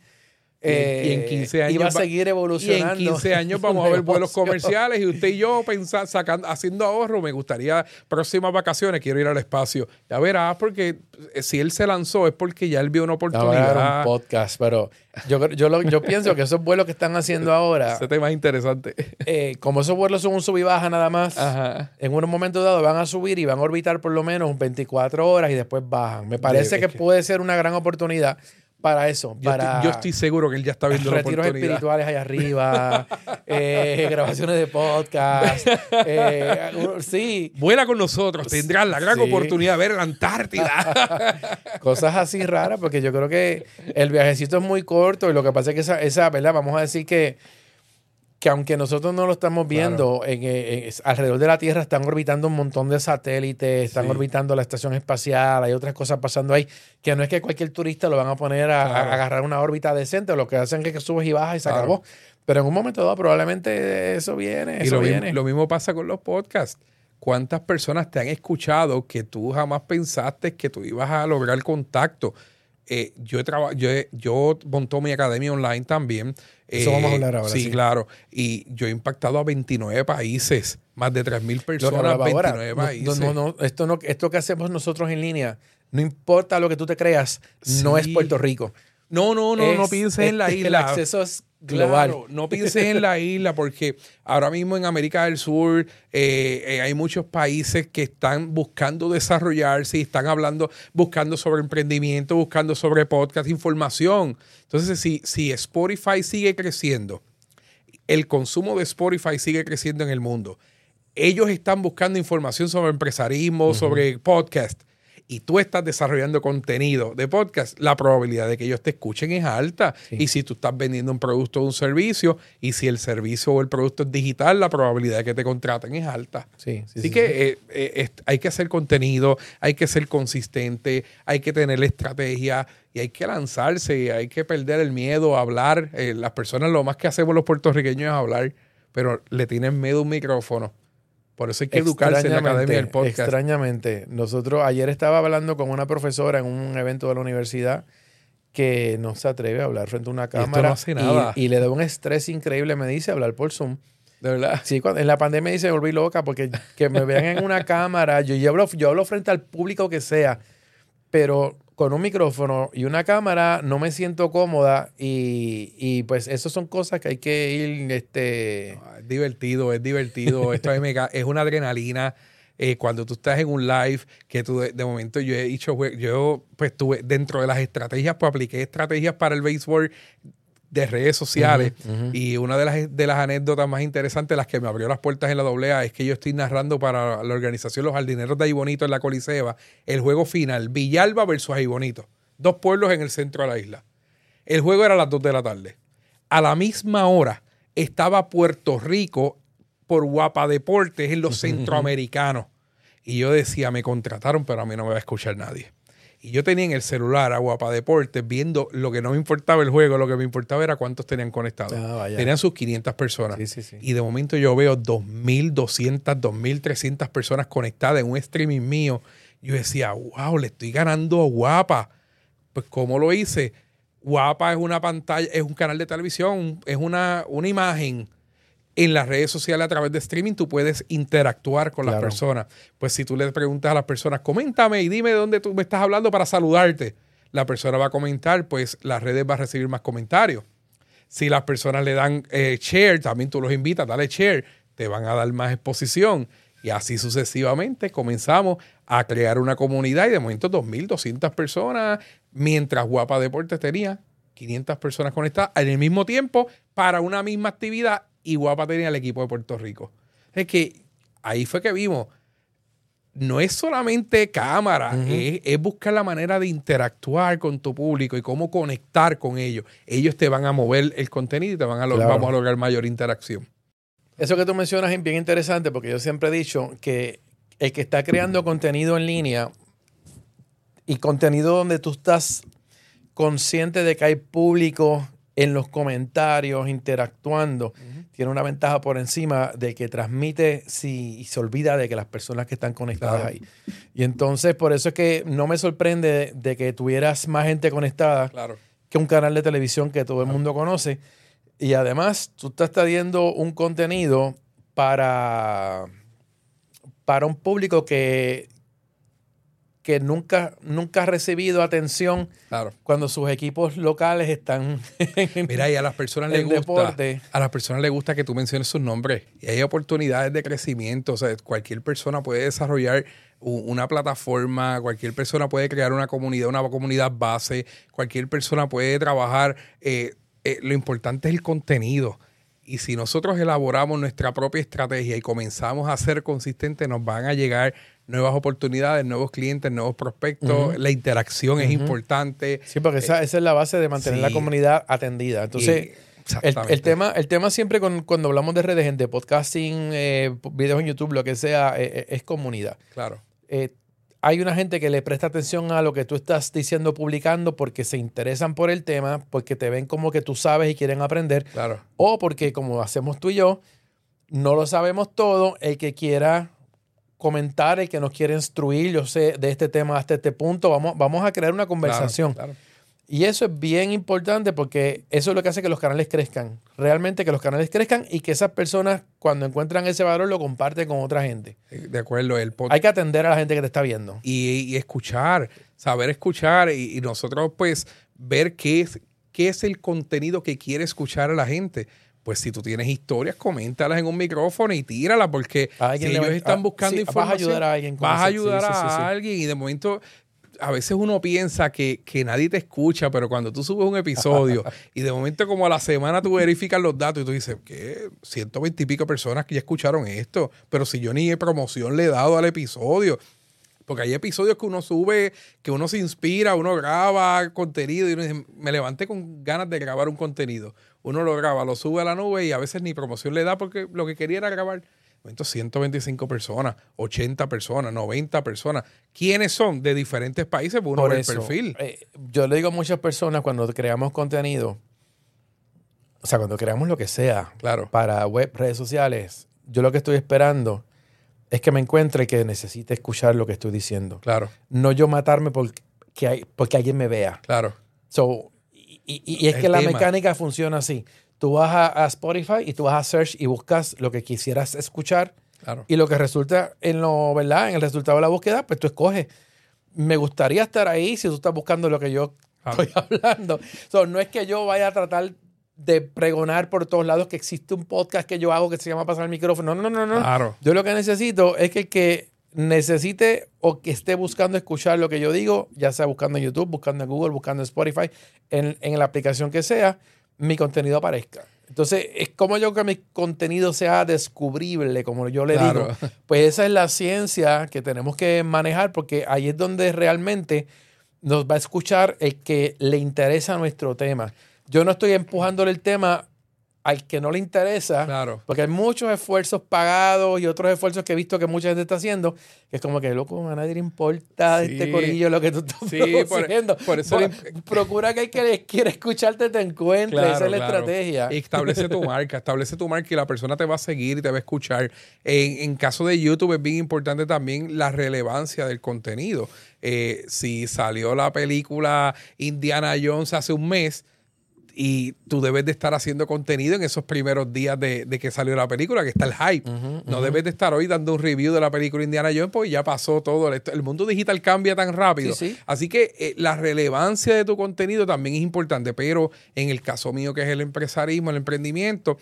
Eh, y en quince años iba a seguir evolucionando. Y en quince años vamos a ver vuelos comerciales y usted y yo pensar, sacando, haciendo ahorro. Me gustaría próximas vacaciones, quiero ir al espacio. Ya verás, porque si él se lanzó es porque ya él vio una oportunidad. No, un podcast, pero yo, yo, lo, yo pienso que esos vuelos que están haciendo ahora, ese tema es interesante. Eh, como esos vuelos son un sub y baja nada más, Ajá. En un momento dado van a subir y van a orbitar por lo menos veinticuatro horas y después bajan. Me parece de, que, que puede ser una gran oportunidad para eso. Yo, para estoy, yo estoy seguro que él ya está viendo la retiros oportunidad. espirituales allá arriba, eh, grabaciones de podcast. Eh, sí. Vuela con nosotros, tendrás la gran sí. oportunidad de ver la Antártida. Cosas así raras, porque yo creo que el viajecito es muy corto y lo que pasa es que esa, esa ¿verdad? Vamos a decir que que aunque nosotros no lo estamos viendo, claro. en, en, en, alrededor de la Tierra están orbitando un montón de satélites, están sí. orbitando la estación espacial, hay otras cosas pasando ahí, que no es que cualquier turista lo van a poner a, claro. a agarrar una órbita decente, lo que hacen es que subes y bajas y se claro. acabó. Pero en un momento dado probablemente eso viene, y eso lo viene. Mismo, lo mismo pasa con los podcasts. ¿Cuántas personas te han escuchado que tú jamás pensaste que tú ibas a lograr contacto? Eh, yo, he traba- yo, he, yo monto mi academia online también. Eso eh, vamos a hablar ahora. Sí, sí, claro. Y yo he impactado a veintinueve países, más de tres mil personas, no, no, veintinueve ahora, países. No, no, no, esto no, esto que hacemos nosotros en línea, no importa lo que tú te creas, sí. no es Puerto Rico. No, no, no, es, no pienses es, en la isla. El acceso es global. Claro, no pienses en la isla porque ahora mismo en América del Sur eh, eh, hay muchos países que están buscando desarrollarse y están hablando, buscando sobre emprendimiento, buscando sobre podcast, información. Entonces, si, si Spotify sigue creciendo, el consumo de Spotify sigue creciendo en el mundo, ellos están buscando información sobre empresarismo, uh-huh. sobre podcast, y tú estás desarrollando contenido de podcast, la probabilidad de que ellos te escuchen es alta. Sí. Y si tú estás vendiendo un producto o un servicio, y si el servicio o el producto es digital, la probabilidad de que te contraten es alta. Sí, sí, Así sí, que sí. Eh, eh, eh, hay que hacer contenido, hay que ser consistente, hay que tener estrategia y hay que lanzarse, hay que perder el miedo a hablar. Eh, las personas, lo más que hacemos los puertorriqueños es hablar, pero le tienen miedo a un micrófono. Por eso hay que educarse en la academia del podcast. Extrañamente. Nosotros, ayer estaba hablando con una profesora en un evento de la universidad que no se atreve a hablar frente a una cámara. Esto no hace nada. Y, y le da un estrés increíble, me dice, hablar por Zoom. ¿De verdad? Sí, cuando, en la pandemia dice, me volví loca porque que me vean en una cámara. Yo, yo, hablo, yo hablo frente al público que sea, pero con un micrófono y una cámara no me siento cómoda y, y pues eso son cosas que hay que ir... este no, es divertido, es divertido. Esto es, mega, es una adrenalina. Eh, cuando tú estás en un live, que tú de, de momento yo he dicho, yo pues tuve dentro de las estrategias, pues apliqué estrategias para el béisbol de redes sociales uh-huh, uh-huh. y una de las, de las anécdotas más interesantes, las que me abrió las puertas en la doble A, es que yo estoy narrando para la organización Los Jardineros de Aibonito en la Coliseba el juego final, Villalba versus Aibonito, dos pueblos en el centro de la isla. El juego era a las dos de la tarde. A la misma hora estaba Puerto Rico por Guapa Deportes en los centroamericanos. Y yo decía, me contrataron, pero a mí no me va a escuchar nadie. Y yo tenía en el celular a Guapa Deportes viendo lo que no me importaba el juego, lo que me importaba era cuántos tenían conectados. Ah, tenían sus quinientas personas. Sí, sí, sí. Y de momento yo veo dos mil doscientas, dos mil trescientas personas conectadas en un streaming mío. Yo decía, wow, le estoy ganando a Guapa. Pues, ¿cómo lo hice? Guapa es una pantalla, es un canal de televisión, es una, una imagen. En las redes sociales a través de streaming tú puedes interactuar con claro. las personas. Pues si tú le preguntas a las personas, coméntame y dime de dónde tú me estás hablando para saludarte. La persona va a comentar, pues las redes van a recibir más comentarios. Si las personas le dan eh, share, también tú los invitas, dale share, te van a dar más exposición. Y así sucesivamente comenzamos a crear una comunidad y de momento dos mil doscientas personas, mientras Guapa Deportes tenía quinientas personas conectadas en el mismo tiempo para una misma actividad y Guapa tenía el equipo de Puerto Rico. Es que ahí fue que vimos, no es solamente cámara, uh-huh. es, es buscar la manera de interactuar con tu público y cómo conectar con ellos. Ellos te van a mover el contenido y te van a lograr, claro. vamos a lograr mayor interacción. Eso que tú mencionas es bien interesante porque yo siempre he dicho que el que está creando contenido en línea y contenido donde tú estás consciente de que hay público en los comentarios interactuando, uh-huh. tiene una ventaja por encima de que transmite si, y se olvida de que las personas que están conectadas claro. ahí. Y entonces por eso es que no me sorprende de, de que tuvieras más gente conectada claro. que un canal de televisión que todo el mundo conoce. Y además tú estás trayendo un contenido para, para un público que, que nunca, nunca ha recibido atención claro. cuando sus equipos locales están en, Mira, y a las personas les gusta, deporte. A las personas les gusta que tú menciones sus nombres. Y hay oportunidades de crecimiento. O sea, cualquier persona puede desarrollar una plataforma, cualquier persona puede crear una comunidad, una comunidad base, cualquier persona puede trabajar. Eh, eh, lo importante es el contenido. Y si nosotros elaboramos nuestra propia estrategia y comenzamos a ser consistentes, nos van a llegar nuevas oportunidades, nuevos clientes, nuevos prospectos. Uh-huh. La interacción uh-huh. es importante. Sí, porque esa, esa es la base de mantener sí. la comunidad atendida. Entonces, el, el, tema, el tema siempre con, cuando hablamos de redes, de podcasting, eh, videos en YouTube, lo que sea, eh, es comunidad. Claro. Eh, hay una gente que le presta atención a lo que tú estás diciendo, publicando, porque se interesan por el tema, porque te ven como que tú sabes y quieren aprender. Claro. O porque, como hacemos tú y yo, no lo sabemos todo. El que quiera comentar, el que nos quiere instruir, yo sé de este tema hasta este punto, vamos, vamos a crear una conversación. Claro, claro. Y eso es bien importante porque eso es lo que hace que los canales crezcan. Realmente que los canales crezcan y que esas personas, cuando encuentran ese valor, lo comparten con otra gente. De acuerdo. El pod- Hay que atender a la gente que te está viendo. Y, y escuchar, saber escuchar y, y nosotros pues ver qué es, qué es el contenido que quiere escuchar a la gente. Pues si tú tienes historias, coméntalas en un micrófono y tíralas porque si ellos va, están buscando sí, información, vas a ayudar a alguien. Vas a ayudar sí, sí, sí, a sí. alguien y de momento... A veces uno piensa que, que nadie te escucha, pero cuando tú subes un episodio y de momento como a la semana tú verificas los datos y tú dices, ¿qué? ciento veinte y pico personas que ya escucharon esto, pero si yo ni promoción le he dado al episodio. Porque hay episodios que uno sube, que uno se inspira, uno graba contenido y uno dice, me levanté con ganas de grabar un contenido. Uno lo graba, lo sube a la nube y a veces ni promoción le da porque lo que quería era grabar. ciento veinticinco personas, ochenta personas, noventa personas. ¿Quiénes son? De diferentes países, uno Por ve el eso, perfil. Eh, yo le digo a muchas personas cuando creamos contenido, o sea, cuando creamos lo que sea, claro. para web, redes sociales, yo lo que estoy esperando es que me encuentre que necesite escuchar lo que estoy diciendo. Claro. No yo matarme porque, hay, porque alguien me vea. Claro. So, y, y, y es el que la tema. mecánica funciona así. Tú vas a, a Spotify y tú vas a search y buscas lo que quisieras escuchar. Claro. Y lo que resulta en lo, ¿verdad? En el resultado de la búsqueda, pues tú escoges. Me gustaría estar ahí si tú estás buscando lo que yo claro. estoy hablando. So, no es que yo vaya a tratar de pregonar por todos lados que existe un podcast que yo hago que se llama Pasar el Micrófono. No, no, no, no. Claro. Yo lo que necesito es que el que necesite o que esté buscando escuchar lo que yo digo, ya sea buscando en YouTube, buscando en Google, buscando en Spotify, en, en la aplicación que sea, mi contenido aparezca. Entonces, es como yo que mi contenido sea descubrible, como yo le claro. digo. Pues esa es la ciencia que tenemos que manejar porque ahí es donde realmente nos va a escuchar el que le interesa nuestro tema. Yo no estoy empujándole el tema al que no le interesa, claro. porque hay muchos esfuerzos pagados y otros esfuerzos que he visto que mucha gente está haciendo, que es como que, loco, a nadie le importa sí. este corillo lo que tú estás sí, produciendo. Por, por eso por, le... Procura que el que quiere escucharte te encuentre, claro, esa es la claro. estrategia. Y establece tu marca, establece tu marca y la persona te va a seguir y te va a escuchar. En, en caso de YouTube es bien importante también la relevancia del contenido. Eh, si salió la película Indiana Jones hace un mes, y tú debes de estar haciendo contenido en esos primeros días de, de que salió la película, que está el hype. Uh-huh, no uh-huh. debes de estar hoy dando un review de la película Indiana Jones porque ya pasó todo. El mundo digital cambia tan rápido. Sí, sí. Así que eh, la relevancia de tu contenido también es importante. Pero en el caso mío, que es el empresarismo, el emprendimiento,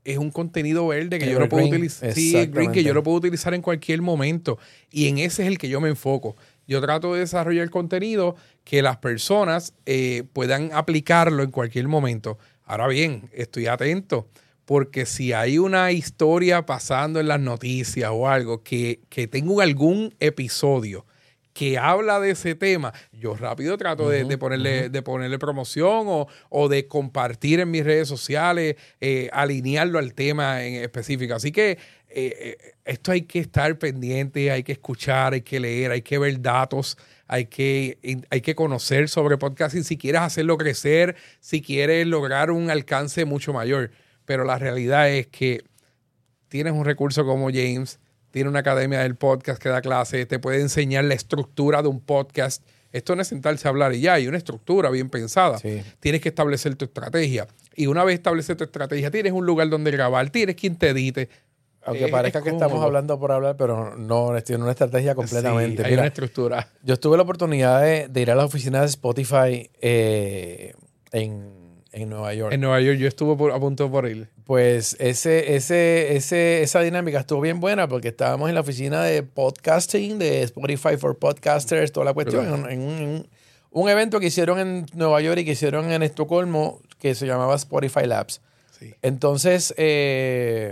es un contenido verde que yo Evergreen, lo puedo utilizar. Sí, green, que exactamente. yo lo puedo utilizar en cualquier momento. Y en ese es el que yo me enfoco. Yo trato de desarrollar contenido que las personas eh, puedan aplicarlo en cualquier momento. Ahora bien, estoy atento, porque si hay una historia pasando en las noticias o algo que, que tengo algún episodio que habla de ese tema, yo rápido trato uh-huh, de, de, ponerle, uh-huh. de ponerle promoción o, o de compartir en mis redes sociales, eh, alinearlo al tema en específico. Así que eh, esto hay que estar pendiente, hay que escuchar, hay que leer, hay que ver datos, hay que, hay que conocer sobre podcasting si quieres hacerlo crecer, si quieres lograr un alcance mucho mayor. Pero la realidad es que tienes un recurso como James, tiene una academia del podcast que da clases, te puede enseñar la estructura de un podcast. Esto no es sentarse a hablar y ya, hay una estructura bien pensada. Sí. Tienes que establecer tu estrategia. Y una vez estableces tu estrategia, tienes un lugar donde grabar, tienes quien te edite. Aunque eh, parezca que estamos hablando por hablar, pero no, tiene una estrategia completamente. Sí, hay Mira, una estructura. Yo tuve la oportunidad de, de ir a la oficina de Spotify eh, en... En Nueva York. En Nueva York yo estuve por, a punto por ir. Pues ese, ese, ese, esa dinámica estuvo bien buena porque estábamos en la oficina de podcasting, de Spotify for Podcasters, toda la cuestión, en, en, un, en un, un evento que hicieron en Nueva York y que hicieron en Estocolmo que se llamaba Spotify Labs. Sí. Entonces, eh,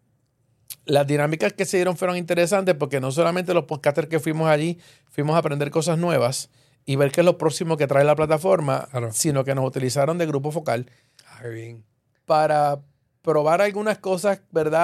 las dinámicas que se dieron fueron interesantes porque no solamente los podcasters que fuimos allí, fuimos a aprender cosas nuevas y ver qué es lo próximo que trae la plataforma, claro. sino que nos utilizaron de grupo focal ah, bien. para probar algunas cosas,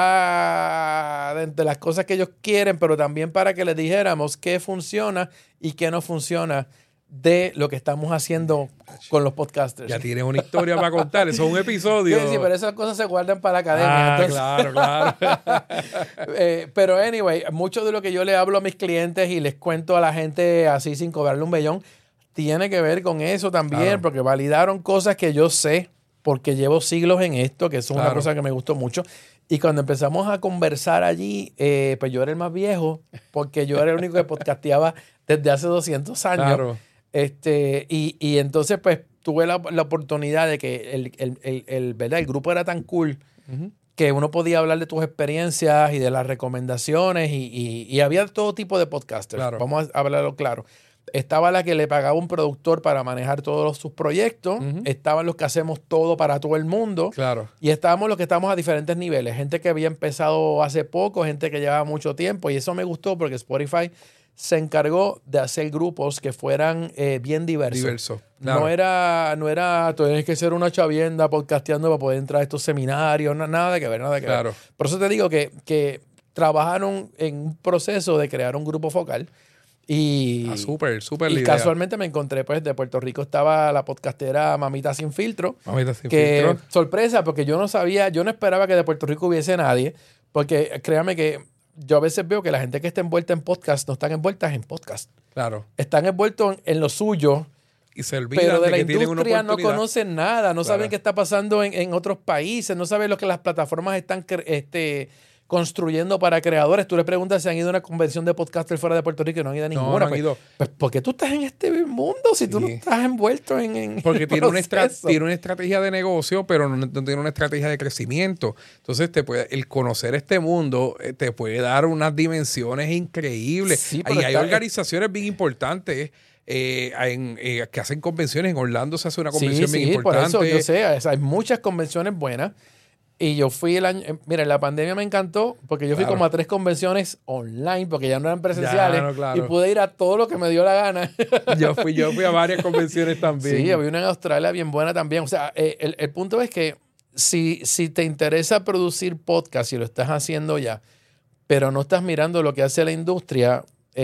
¿verdad? De, de las cosas que ellos quieren, pero también para que les dijéramos qué funciona y qué no funciona de lo que estamos haciendo con los podcasters. Ya tienes una historia para contar, eso es un episodio. Sí, sí, pero esas cosas se guardan para la academia. Ah, entonces... claro, claro. eh, pero anyway, mucho de lo que yo le hablo a mis clientes y les cuento a la gente así sin cobrarle un bellón, tiene que ver con eso también, claro. porque validaron cosas que yo sé, porque llevo siglos en esto, que es una claro. cosa que me gustó mucho. Y cuando empezamos a conversar allí, eh, pues yo era el más viejo, porque yo era el único que podcasteaba desde hace doscientos años. Claro. Este, y, y entonces, pues, tuve la, la oportunidad de que el, el, el, el, ¿verdad? el grupo era tan cool uh-huh. que uno podía hablar de tus experiencias y de las recomendaciones y, y, y había todo tipo de podcasters. Claro. Vamos a hablarlo claro. Estaba la que le pagaba un productor para manejar todos sus proyectos. Uh-huh. Estaban los que hacemos todo para todo el mundo. Claro. Y estábamos los que estábamos a diferentes niveles. Gente que había empezado hace poco, gente que llevaba mucho tiempo. Y eso me gustó porque Spotify se encargó de hacer grupos que fueran eh, bien diversos. Diverso, claro. No era, no era, tú tienes que ser una chavienda podcasteando para poder entrar a estos seminarios, no, nada que ver, nada que claro. ver. Por eso te digo que, que trabajaron en un proceso de crear un grupo focal. Y, ah, súper, súper y casualmente me encontré, pues, de Puerto Rico estaba la podcastera Mamita Sin Filtro. Mamita Sin que, Filtro. Sorpresa, porque yo no sabía, yo no esperaba que de Puerto Rico hubiese nadie, porque créame que yo a veces veo que la gente que está envuelta en podcast no están envueltas en podcast. Claro. Están envueltos en, en lo suyo. Y se olvidan pero de, de la que industria no conocen nada, no claro. saben qué está pasando en, en otros países, no saben lo que las plataformas están este, construyendo para creadores. Tú le preguntas si han ido a una convención de podcasters fuera de Puerto Rico y no han ido a ninguna. No, no han pues, ido. pues, ¿por qué tú estás en este mundo si sí. tú no estás envuelto en, en Porque tiene una, estra- tiene una estrategia de negocio, pero no, no tiene una estrategia de crecimiento. Entonces, te puede, el conocer este mundo eh, te puede dar unas dimensiones increíbles. Sí, y hay está, organizaciones bien importantes eh, en, eh, que hacen convenciones. En Orlando se hace una convención sí, bien sí, importante. Por eso yo sé, hay muchas convenciones buenas. Y yo fui el año... Mira, la pandemia me encantó porque yo fui claro. como a tres convenciones online porque ya no eran presenciales. Ya, no, claro. Y pude ir a todo lo que me dio la gana. Yo fui, yo fui a varias convenciones también. Sí, había una en Australia bien buena también. O sea, eh, el, el punto es que si, si te interesa producir podcast y lo estás haciendo ya, pero no estás mirando lo que hace la industria,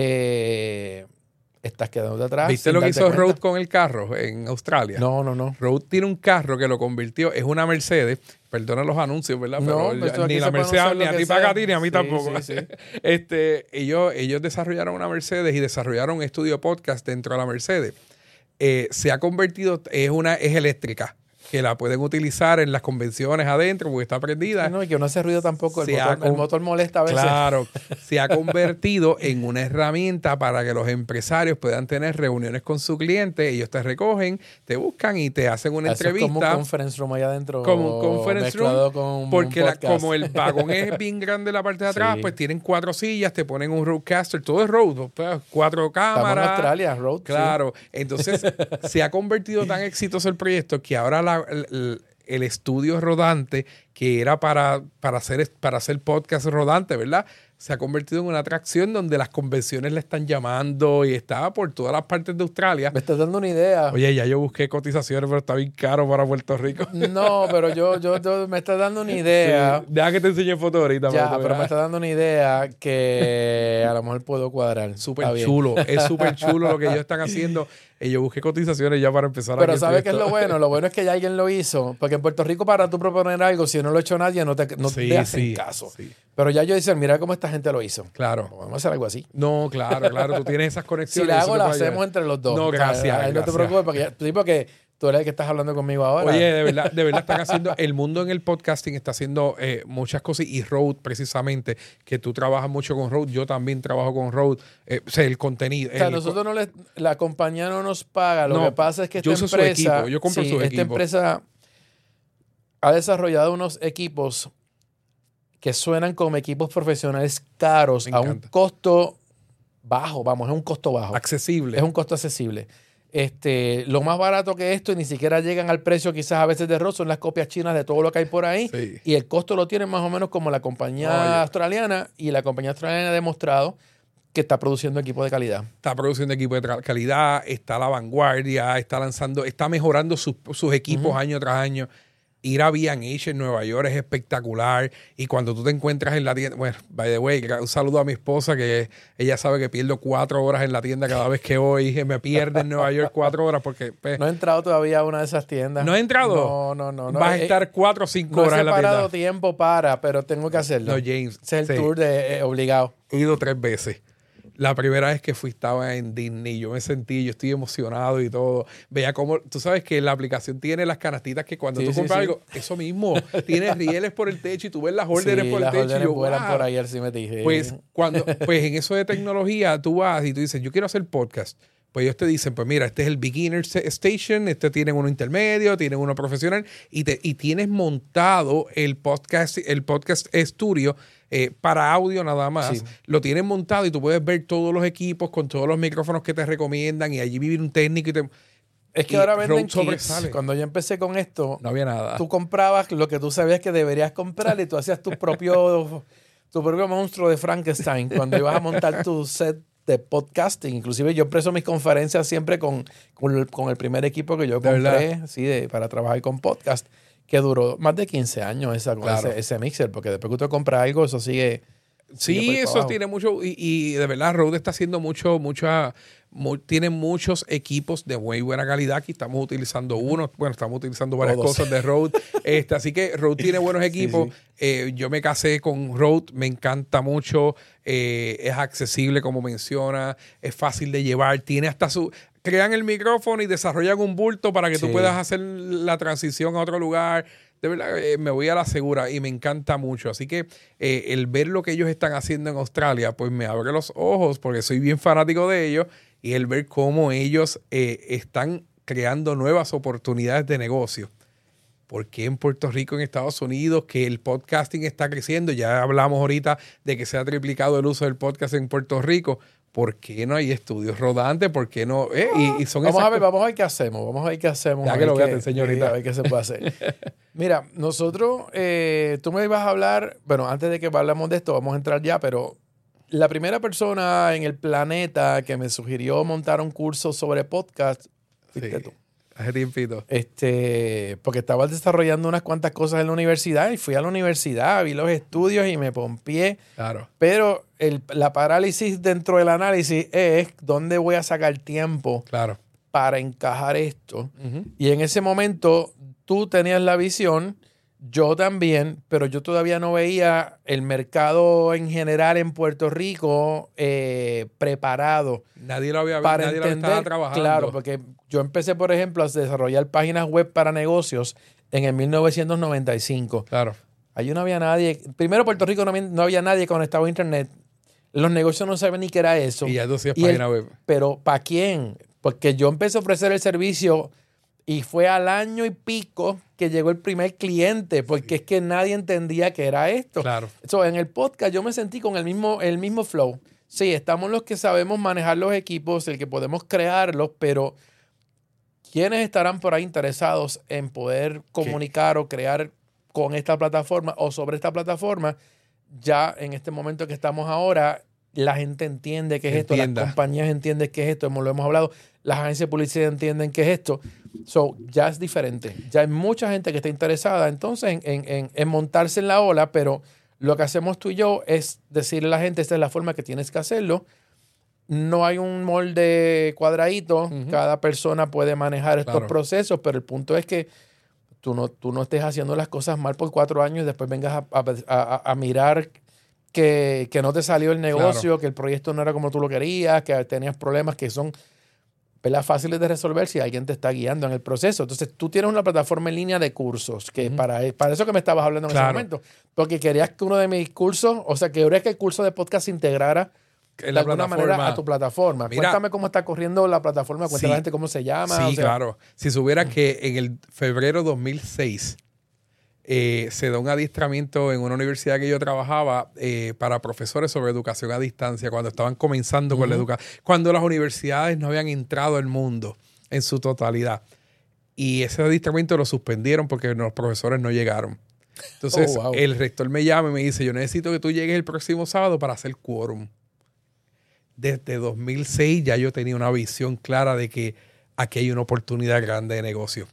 eh, estás quedando atrás. ¿Viste lo que hizo Rode con el carro en Australia? No, no, no. Rode tiene un carro que lo convirtió, es una Mercedes. Perdona los anuncios, ¿verdad? No, pero pero ni la Mercedes, ni a ti paga a ti, ni a mí sí, tampoco. Sí, sí. Este, ellos, ellos desarrollaron una Mercedes y desarrollaron un estudio podcast dentro de la Mercedes. Eh, se ha convertido, es una, es eléctrica. que la pueden utilizar en las convenciones adentro porque está prendida. No, y que no hace ruido tampoco. El Se motor, ha con- el motor molesta a veces. Claro, se ha convertido en una herramienta para que los empresarios puedan tener reuniones con su cliente. Ellos te recogen, te buscan y te hacen una Eso es entrevista. como un conference room allá adentro. Como un conference mezclado room, con porque un la- podcast. como el vagón es bien grande en la parte de atrás, Sí. pues tienen cuatro sillas, te ponen un roadcaster, todo es road, pues, cuatro Estamos cámaras. en Australia, road. sí. Claro, entonces se ha convertido tan exitoso el proyecto que ahora la- el, el estudio rodante, que era para, para, hacer, para hacer podcast rodante, ¿verdad? Se ha convertido en una atracción donde las convenciones le están llamando y está por todas las partes de Australia. Me estás dando una idea. Oye, ya yo busqué cotizaciones, pero está bien caro para Puerto Rico. No, pero yo, yo, yo me estás dando una idea. Sí, deja que te enseñe foto ahorita. Ya, para que pero me veas. estás dando una idea que a lo mejor puedo cuadrar. Súper Está bien. chulo, es súper chulo lo que ellos están haciendo. Y yo busqué cotizaciones ya para empezar Pero aquí el ¿sabes qué es proyecto. lo bueno? Lo bueno es que ya alguien lo hizo. Porque en Puerto Rico, para tú proponer algo, si no lo ha hecho nadie, no te, no Sí, te hacen sí, caso. sí. Pero ya yo dicen, mira cómo esta gente lo hizo. Claro. Vamos a hacer algo así. No, claro, claro. Tú tienes esas Si conexiones. la eso hago, te la puede hacemos ayudar. entre los dos. No, O sea, gracias, ahí no te gracias. preocupes, porque, ya- sí, porque tú eres el que estás hablando conmigo ahora. Oye, de verdad, de verdad están haciendo, el mundo en el podcasting está haciendo eh, muchas cosas y Rode precisamente, que tú trabajas mucho con Rode, yo también trabajo con Rode, eh, o sea, el contenido. O sea, el- nosotros no les, la compañía no nos paga. Lo No, que pasa es que esta yo uso su empresa, equipo, yo compro sí, sus esta equipos. empresa ha desarrollado unos equipos que suenan como equipos profesionales caros Me a un encanta. costo bajo. Vamos, es un costo bajo. accesible. Es un costo accesible. Este, lo más barato que esto, y ni siquiera llegan al precio quizás a veces de Rode, son las copias chinas de todo lo que hay por ahí. Sí. Y el costo lo tienen más o menos como la compañía Oye. australiana, y la compañía australiana ha demostrado que está produciendo equipos de calidad. Está produciendo equipos de tra- calidad, está a la vanguardia, está lanzando, está mejorando sus, sus equipos Ujú. año tras año. Ir a V and H en Nueva York es espectacular. Y cuando tú te encuentras en la tienda, bueno, by the way, un saludo a mi esposa, que ella sabe que pierdo cuatro horas en la tienda cada vez que voy. Me pierde en Nueva York cuatro horas porque pues, No he entrado todavía a una de esas tiendas. ¿No he entrado? No, no, no. no. vas a Eh, estar cuatro o cinco no he horas en la separado tienda. tiempo para, pero tengo que hacerlo. No, James. Ese es el sí. tour de eh, obligado. He ido tres veces. La primera vez que fui estaba en Disney, yo me sentí, yo estoy emocionado y todo. Veía cómo, tú sabes que la aplicación tiene las canastitas que cuando Sí, tú sí, compras sí. algo, eso mismo, tiene rieles por el techo y tú ves las órdenes Sí, por el las techo. órdenes Y yo, vuelan wow. por ahí, sí me dije. Pues cuando, pues en eso de tecnología, tú vas y tú dices, yo quiero hacer podcast. Pues ellos te dicen, pues mira, este es el beginner station, este tienen uno intermedio, tienen uno profesional, y, te, y tienes montado el podcast, el podcast studio eh, para audio nada más. Sí. Lo tienen montado y tú puedes ver todos los equipos con todos los micrófonos que te recomiendan y allí vivir un técnico y te... Es que y ahora venden Rode kits. sobresale. Cuando yo empecé con esto, No había nada. tú comprabas lo que tú sabías que deberías comprar y tú hacías tu propio, tu propio monstruo de Frankenstein cuando ibas a montar tu set de podcasting. Inclusive yo preso mis conferencias siempre con, con, el, con el primer equipo que yo ¿De compré verdad? sí, de, para trabajar con podcast, que duró más de quince años esa, con Claro. ese, ese mixer, porque después que tú compras algo, eso sigue... sigue por Sí, ahí para eso abajo. tiene mucho, y, y de verdad Rode está haciendo mucho, mucha, mu- tiene muchos equipos de muy buena calidad. Aquí estamos utilizando uno, bueno, estamos utilizando varias Todos. cosas de Rode. Este, así que Rode tiene buenos equipos. sí. Eh, yo me casé con Rode, me encanta mucho, eh, es accesible como menciona, es fácil de llevar, tiene hasta su... Crean el micrófono y desarrollan un bulto para que tú Sí. puedas hacer la transición a otro lugar. De verdad, eh, me voy a la segura y me encanta mucho. Así que eh, el ver lo que ellos están haciendo en Australia, pues me abre los ojos porque soy bien fanático de ellos, y el ver cómo ellos eh, están creando nuevas oportunidades de negocio. ¿Por qué en Puerto Rico, en Estados Unidos, que el podcasting está creciendo? Ya hablamos ahorita de que se ha triplicado el uso del podcast en Puerto Rico. ¿Por qué no hay estudios rodantes? ¿Por qué no? Eh, y, y son Vamos esas a ver, cosas- vamos a ver qué hacemos. Vamos a ver qué hacemos. Ya a que ver lo vea, qué- te enseño ahorita. A ver qué se puede hacer. Mira, nosotros, eh, tú me ibas a hablar, bueno, antes de que hablemos de esto, vamos a entrar ya, pero la primera persona en el planeta que me sugirió montar un curso sobre podcast, fuiste Sí, tú. hace tiempito. Este, porque estabas desarrollando unas cuantas cosas en la universidad y fui a la universidad, vi los estudios y me pompié. Claro. Pero el- la parálisis dentro del análisis es dónde voy a sacar tiempo Claro. para encajar esto. Ujú. Y en ese momento tú tenías la visión Yo también, pero yo todavía no veía el mercado en general en Puerto Rico eh, preparado. Nadie lo había para nadie entender, lo estaba trabajando. Claro, porque yo empecé, por ejemplo, a desarrollar páginas web para negocios en el mil novecientos noventa y cinco. Claro. Allí no había nadie. Primero, Puerto Rico no había, no había nadie conectado a internet. Los negocios no sabían ni qué era eso. Y ya tú hacías Y el- página web. Pero ¿para quién? Porque yo empecé a ofrecer el servicio y fue al año y pico que llegó el primer cliente, porque es que nadie entendía qué era esto. Claro. So, en el podcast yo me sentí con el mismo, el mismo flow. Sí, estamos los que sabemos manejar los equipos, el que podemos crearlos, pero ¿quiénes estarán por ahí interesados en poder comunicar o crear con esta plataforma o sobre esta plataforma? Ya en este momento que estamos ahora, la gente entiende qué es esto, Entienda. las compañías entienden qué es esto, hemos- lo hemos hablado, las agencias de publicidad entienden qué es esto. So, ya es diferente. Ya hay mucha gente que está interesada entonces en, en- en- en montarse en la ola, pero lo que hacemos tú y yo es decirle a la gente, esta es la forma que tienes que hacerlo. No hay un molde cuadradito, Ujú. cada persona puede manejar estos Claro. procesos, pero el punto es que tú no, tú no estés haciendo las cosas mal por cuatro años y después vengas a, a- a- a mirar que, que no te salió el negocio, que el proyecto no era como tú lo querías, que tenías problemas que son, ¿verdad?, fáciles de resolver si alguien te está guiando en el proceso. Entonces, tú tienes una plataforma en línea de cursos, que Ujú. para, para eso que me estabas hablando en Claro. ese momento, porque querías que uno de mis cursos, o sea, que querías que el curso de podcast se integrara En de la alguna manera plataforma. a tu plataforma. Mira, Cuéntame cómo está corriendo la plataforma, cuéntame sí. a la gente cómo se llama. Sí, o sea, claro. Si supiera que en el febrero dos mil seis eh, se da un adiestramiento en una universidad que yo trabajaba eh, para profesores sobre educación a distancia, cuando estaban comenzando con la Ujú. educación, cuando las universidades no habían entrado al mundo en su totalidad. Y ese adiestramiento lo suspendieron porque los profesores no llegaron. Entonces, Oh, wow. el rector me llama y me dice, yo necesito que tú llegues el próximo sábado para hacer quórum. Desde dos mil seis ya yo tenía una visión clara de que aquí hay una oportunidad grande de negocio.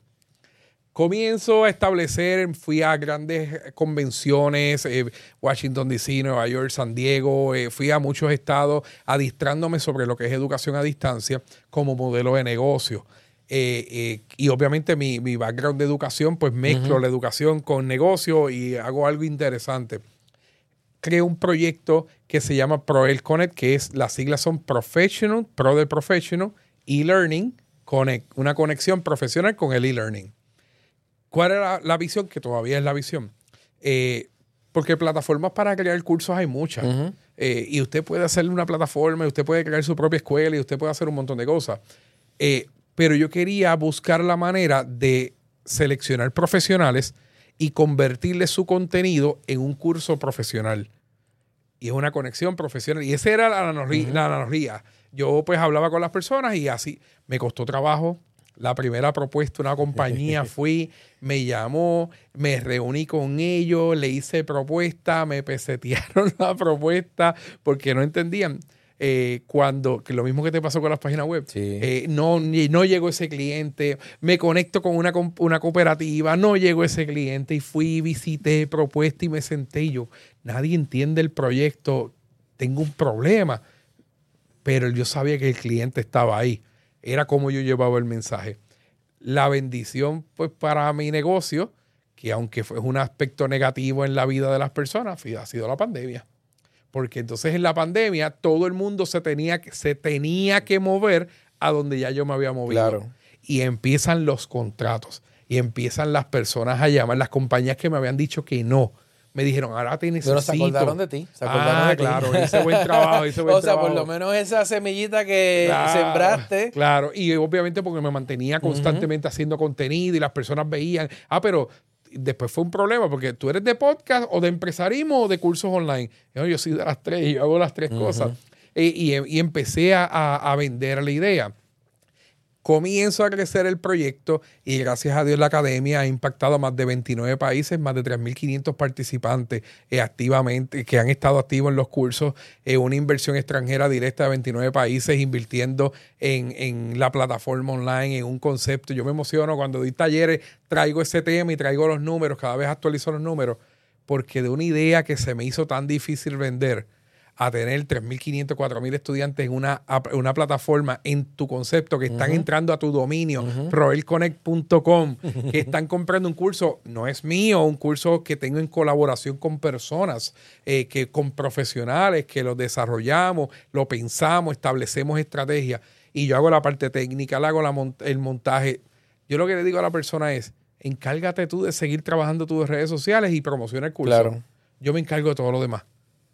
Comienzo a establecer, fui a grandes convenciones, eh, Washington D C, Nueva York, San Diego, eh, fui a muchos estados adiestrándome sobre lo que es educación a distancia como modelo de negocio. Eh, eh, y obviamente mi, mi background de educación, pues mezclo Ujú. la educación con negocio y hago algo interesante. Creo un proyecto que se llama Proel Connect, que es, las siglas son Professional, Pro de Professional, e-Learning, Connect, una conexión profesional con el e-Learning. ¿Cuál era la, la visión? Que todavía es la visión. Eh, porque plataformas para crear cursos hay muchas. Ujú. Eh, y usted puede hacerle una plataforma, y usted puede crear su propia escuela, y usted puede hacer un montón de cosas. Eh, pero yo quería buscar la manera de seleccionar profesionales y convertirle su contenido en un curso profesional. Y es una conexión profesional. Y esa era la analogía. Ujú. la analogía. Yo pues hablaba con las personas y así me costó trabajo. La primera propuesta, una compañía, fui, me llamó, me reuní con ellos, le hice propuesta, me pesetearon la propuesta porque no entendían. Eh, cuando, que lo mismo que te pasó con las páginas web, Sí. eh, no, ni- no llegó ese cliente, me conecto con una, com- una cooperativa, no llegó ese cliente y fui, visité, propuesta y me senté y yo, nadie entiende el proyecto, tengo un problema, pero yo sabía que el cliente estaba ahí, era como yo llevaba el mensaje. La bendición pues para mi negocio, que aunque fue un aspecto negativo en la vida de las personas, ha sido la pandemia. Porque entonces en la pandemia todo el mundo se tenía, que- se tenía que mover a donde ya yo me había movido. Claro. Y empiezan los contratos. Y empiezan las personas a llamar. Las compañías que me habían dicho que no. Me dijeron, ahora te necesito. Pero se acordaron de ti. Se acordaron Ah, de ti. claro. Hice buen trabajo. Hice buen o sea, por trabajo. lo menos esa semillita que Claro, sembraste. Claro, y obviamente porque me mantenía constantemente haciendo contenido y las personas veían, ah, pero después fue un problema porque tú eres de podcast o de empresarismo o de cursos online. Yo, yo soy de las tres, yo hago las tres Ujú. cosas. Y, y- y empecé a, a- a vender la idea. Comienzo a crecer el proyecto y gracias a Dios la academia ha impactado a más de veintinueve países, más de tres mil quinientos participantes eh, activamente, que han estado activos en los cursos, eh, una inversión extranjera directa de veintinueve países invirtiendo en, en la plataforma online, en un concepto. Yo me emociono cuando doy talleres, traigo ese tema y traigo los números, cada vez actualizo los números, porque de una idea que se me hizo tan difícil vender, a tener tres mil quinientos, cuatro mil estudiantes en una, una plataforma en tu concepto que están uh-huh. entrando a tu dominio, uh-huh. proel connect punto com, que están comprando un curso, no es mío, un curso que tengo en colaboración con personas, eh, que con profesionales, que lo desarrollamos, lo pensamos, establecemos estrategias y yo hago la parte técnica, le hago la mont- el montaje. Yo lo que le digo a la persona es, encárgate tú de seguir trabajando tus redes sociales y promociona el curso. Claro. Yo me encargo de todo lo demás.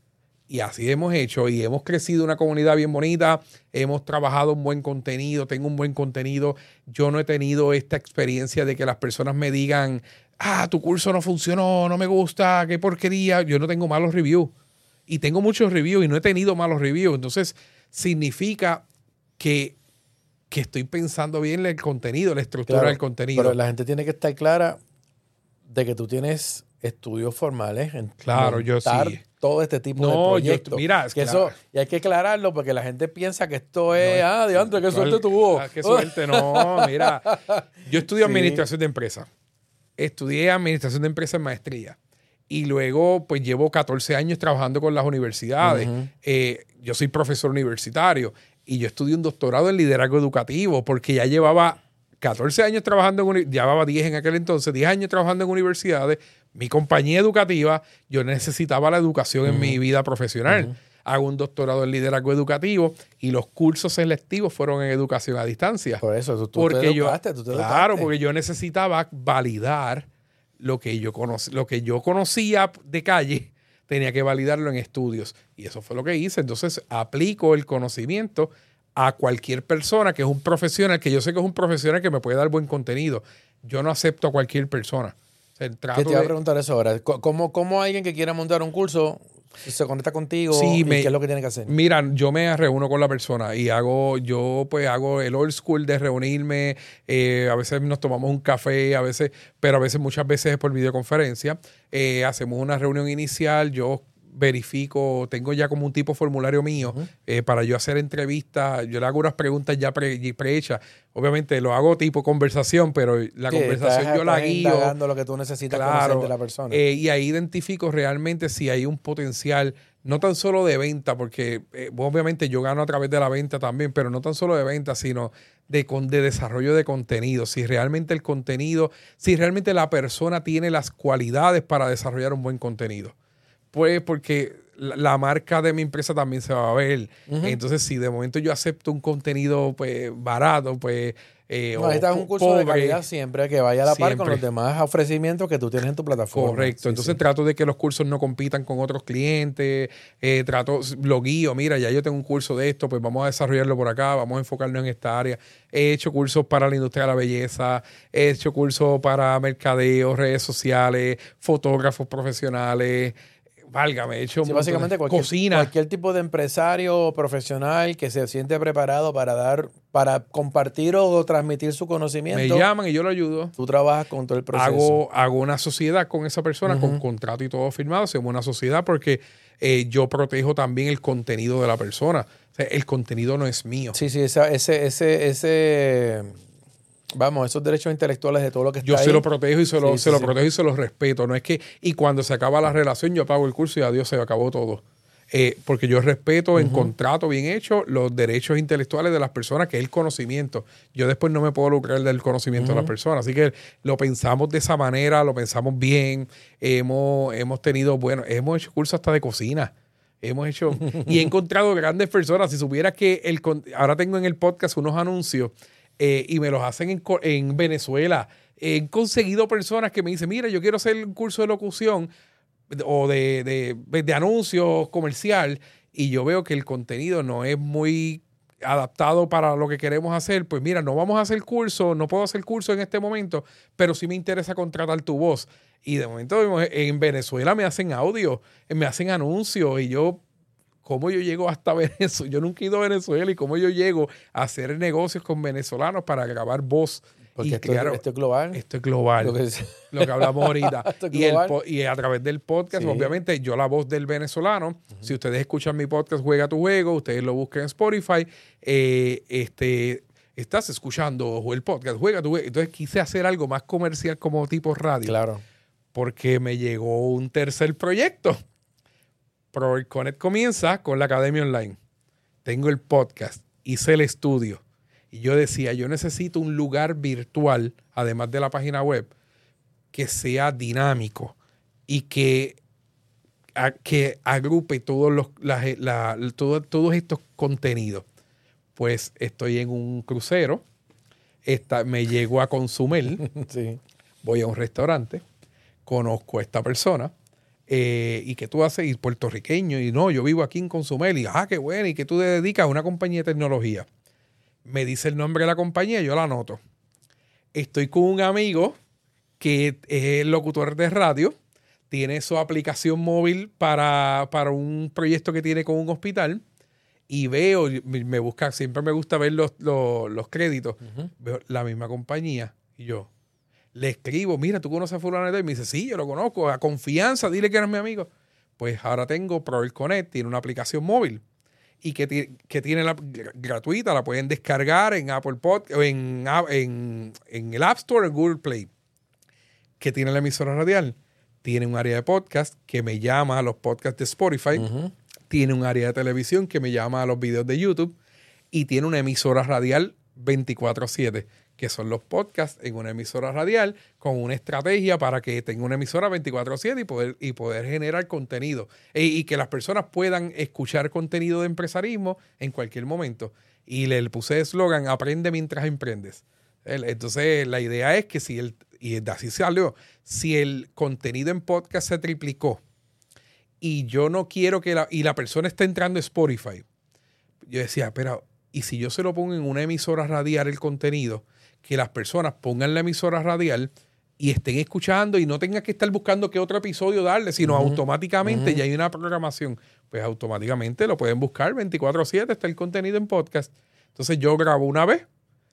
Y así hemos hecho y hemos crecido una comunidad bien bonita, hemos trabajado un buen contenido, tengo un buen contenido. Yo no he tenido esta experiencia de que las personas me digan, ah, tu curso no funcionó, no me gusta, qué porquería. Yo no tengo malos reviews y tengo muchos reviews y no he tenido malos reviews. Entonces significa que, que estoy pensando bien el contenido, la estructura claro, del contenido. Pero la gente tiene que estar clara de que tú tienes estudios formales en claro, yo sí. todo este tipo no, de proyectos. Yo, mira, que claro. eso, y hay que aclararlo porque la gente piensa que esto es, no, ah, diantre, qué suerte tuvo. Ah, qué suerte, no, mira. Yo estudio sí. administración de empresas. Estudié administración de empresas en maestría. Y luego, pues, llevo catorce años trabajando con las universidades. Uh-huh. Eh, yo soy profesor universitario y yo estudié un doctorado en liderazgo educativo porque ya llevaba catorce años trabajando, en, llevaba diez en aquel entonces, diez años trabajando en universidades. Mi compañía educativa, yo necesitaba la educación uh-huh. en mi vida profesional. Uh-huh. Hago un doctorado en liderazgo educativo y los cursos selectivos fueron en educación a distancia. Por eso, tú, tú porque te educaste, yo, tú te Claro, educaste. porque yo necesitaba validar lo que yo conoc- lo que yo conocía de calle, tenía que validarlo en estudios. Y eso fue lo que hice. Entonces, aplico el conocimiento a cualquier persona que es un profesional, que yo sé que es un profesional que me puede dar buen contenido. Yo no acepto a cualquier persona. O sea, trato ¿Qué te iba de... a preguntar eso ahora? ¿Cómo, cómo alguien que quiera montar un curso se conecta contigo sí, y me, qué es lo que tiene que hacer? Mira, yo me reúno con la persona y hago, yo pues hago el old school de reunirme, eh, a veces nos tomamos un café, a veces, pero a veces muchas veces es por videoconferencia. Eh, hacemos una reunión inicial, yo verifico, tengo ya como un tipo formulario mío uh-huh. eh, para yo hacer entrevistas, yo le hago unas preguntas ya pre, prehechas, obviamente lo hago tipo conversación, pero la sí, conversación estás, yo la estás guío. indagando lo que tú necesitas claro, conocer de la persona. Eh, y ahí identifico realmente si hay un potencial, no tan solo de venta, porque eh, obviamente yo gano a través de la venta también, pero no tan solo de venta, sino de, de desarrollo de contenido. Si realmente el contenido, si realmente la persona tiene las cualidades para desarrollar un buen contenido. Pues porque la, la marca de mi empresa también se va a ver. Uh-huh. Entonces, si de momento yo acepto un contenido pues barato, pues eh, no, necesitas un curso pobre, de calidad siempre que vaya a la siempre. par con los demás ofrecimientos que tú tienes en tu plataforma. Correcto. Sí, Entonces sí. trato de que los cursos no compitan con otros clientes. Eh, trato, lo guío. Mira, ya yo tengo un curso de esto, pues vamos a desarrollarlo por acá, vamos a enfocarnos en esta área. He hecho cursos para la industria de la belleza, he hecho cursos para mercadeo, redes sociales, fotógrafos profesionales. Válgame, he hecho sí, básicamente cualquier, cocina. Cualquier tipo de empresario profesional que se siente preparado para dar, para compartir o transmitir su conocimiento. Me llaman y yo lo ayudo. Tú trabajas con todo el proceso. Hago, hago una sociedad con esa persona, uh-huh. con contrato y todo firmado. Hacemos una sociedad porque eh, yo protejo también el contenido de la persona. O sea, el contenido no es mío. Sí, sí, esa, ese, ese, ese... Vamos, esos derechos intelectuales de todo lo que está yo ahí. se lo protejo y se lo, sí, se sí, lo sí. protejo y se lo respeto. No es que, y cuando se acaba la relación, yo pago el curso y adiós, se acabó todo. Eh, porque yo respeto uh-huh. en contrato bien hecho los derechos intelectuales de las personas, que es el conocimiento. Yo después no me puedo lucrar del conocimiento uh-huh. de las personas. Así que lo pensamos de esa manera, lo pensamos bien. Hemos, hemos tenido, bueno, hemos hecho cursos hasta de cocina. Hemos hecho, y he encontrado grandes personas. Si supieras que el, ahora tengo en el podcast unos anuncios Eh, y me los hacen en, en Venezuela. He conseguido personas que me dicen, mira, yo quiero hacer un curso de locución o de, de, de anuncios comercial y yo veo que el contenido no es muy adaptado para lo que queremos hacer. Pues mira, no vamos a hacer curso, no puedo hacer curso en este momento, pero sí me interesa contratar tu voz. Y de momento en Venezuela me hacen audio, me hacen anuncios y yo... ¿Cómo yo llego hasta Venezuela? Yo nunca he ido a Venezuela y cómo yo llego a hacer negocios con venezolanos para grabar voz. Porque y esto, crear, esto es global. Esto es global. Lo que, es. Lo que hablamos ahorita. y, el, y a través del podcast, sí. obviamente, yo la voz del venezolano. Uh-huh. Si ustedes escuchan mi podcast, Juega tu Juego, ustedes lo busquen en Spotify. Eh, este, estás escuchando el podcast, Juega tu Juego. Entonces quise hacer algo más comercial como tipo radio. Claro. Porque me llegó un tercer proyecto. Prover Connect comienza con la Academia Online. Tengo el podcast, hice el estudio. Y yo decía, yo necesito un lugar virtual, además de la página web, que sea dinámico y que, a, que agrupe todos, los, la, la, todo, todos estos contenidos. Pues estoy en un crucero, esta, me llego a Consumel, sí. voy a un restaurante, conozco a esta persona, eh, y que tú haces, y puertorriqueño, y no, yo vivo aquí en Consumel, y ah, qué bueno, y que tú te dedicas a una compañía de tecnología. Me dice el nombre de la compañía, yo la anoto. Estoy con un amigo que es locutor de radio, tiene su aplicación móvil para, para un proyecto que tiene con un hospital, y veo, me busca, siempre me gusta ver los, los, los créditos, uh-huh. Veo la misma compañía, y yo le escribo, mira, ¿tú conoces a fulano de tal? Y me dice, sí, yo lo conozco, a confianza, dile que eres mi amigo. Pues ahora tengo Prover Connect, tiene una aplicación móvil, y que, t- que tiene la gratuita, la pueden descargar en Apple Podcast, en, en, en el App Store, en Google Play. Que tiene la emisora radial, tiene un área de podcast que me llama a los podcasts de Spotify, uh-huh. Tiene un área de televisión que me llama a los videos de YouTube y tiene una emisora radial veinticuatro siete, que son los podcasts en una emisora radial con una estrategia para que tenga una emisora veinticuatro siete y poder, y poder generar contenido e, y que las personas puedan escuchar contenido de empresarismo en cualquier momento. Y le, le puse eslogan, aprende mientras emprendes. Entonces la idea es que si el, y así salió, si el contenido en podcast se triplicó y yo no quiero que la, y la persona está entrando a Spotify, yo decía, pero y si yo se lo pongo en una emisora radial el contenido, que las personas pongan la emisora radial y estén escuchando y no tengan que estar buscando qué otro episodio darle, sino uh-huh. automáticamente uh-huh. ya hay una programación, pues automáticamente lo pueden buscar veinticuatro siete, está el contenido en podcast. Entonces yo grabo una vez,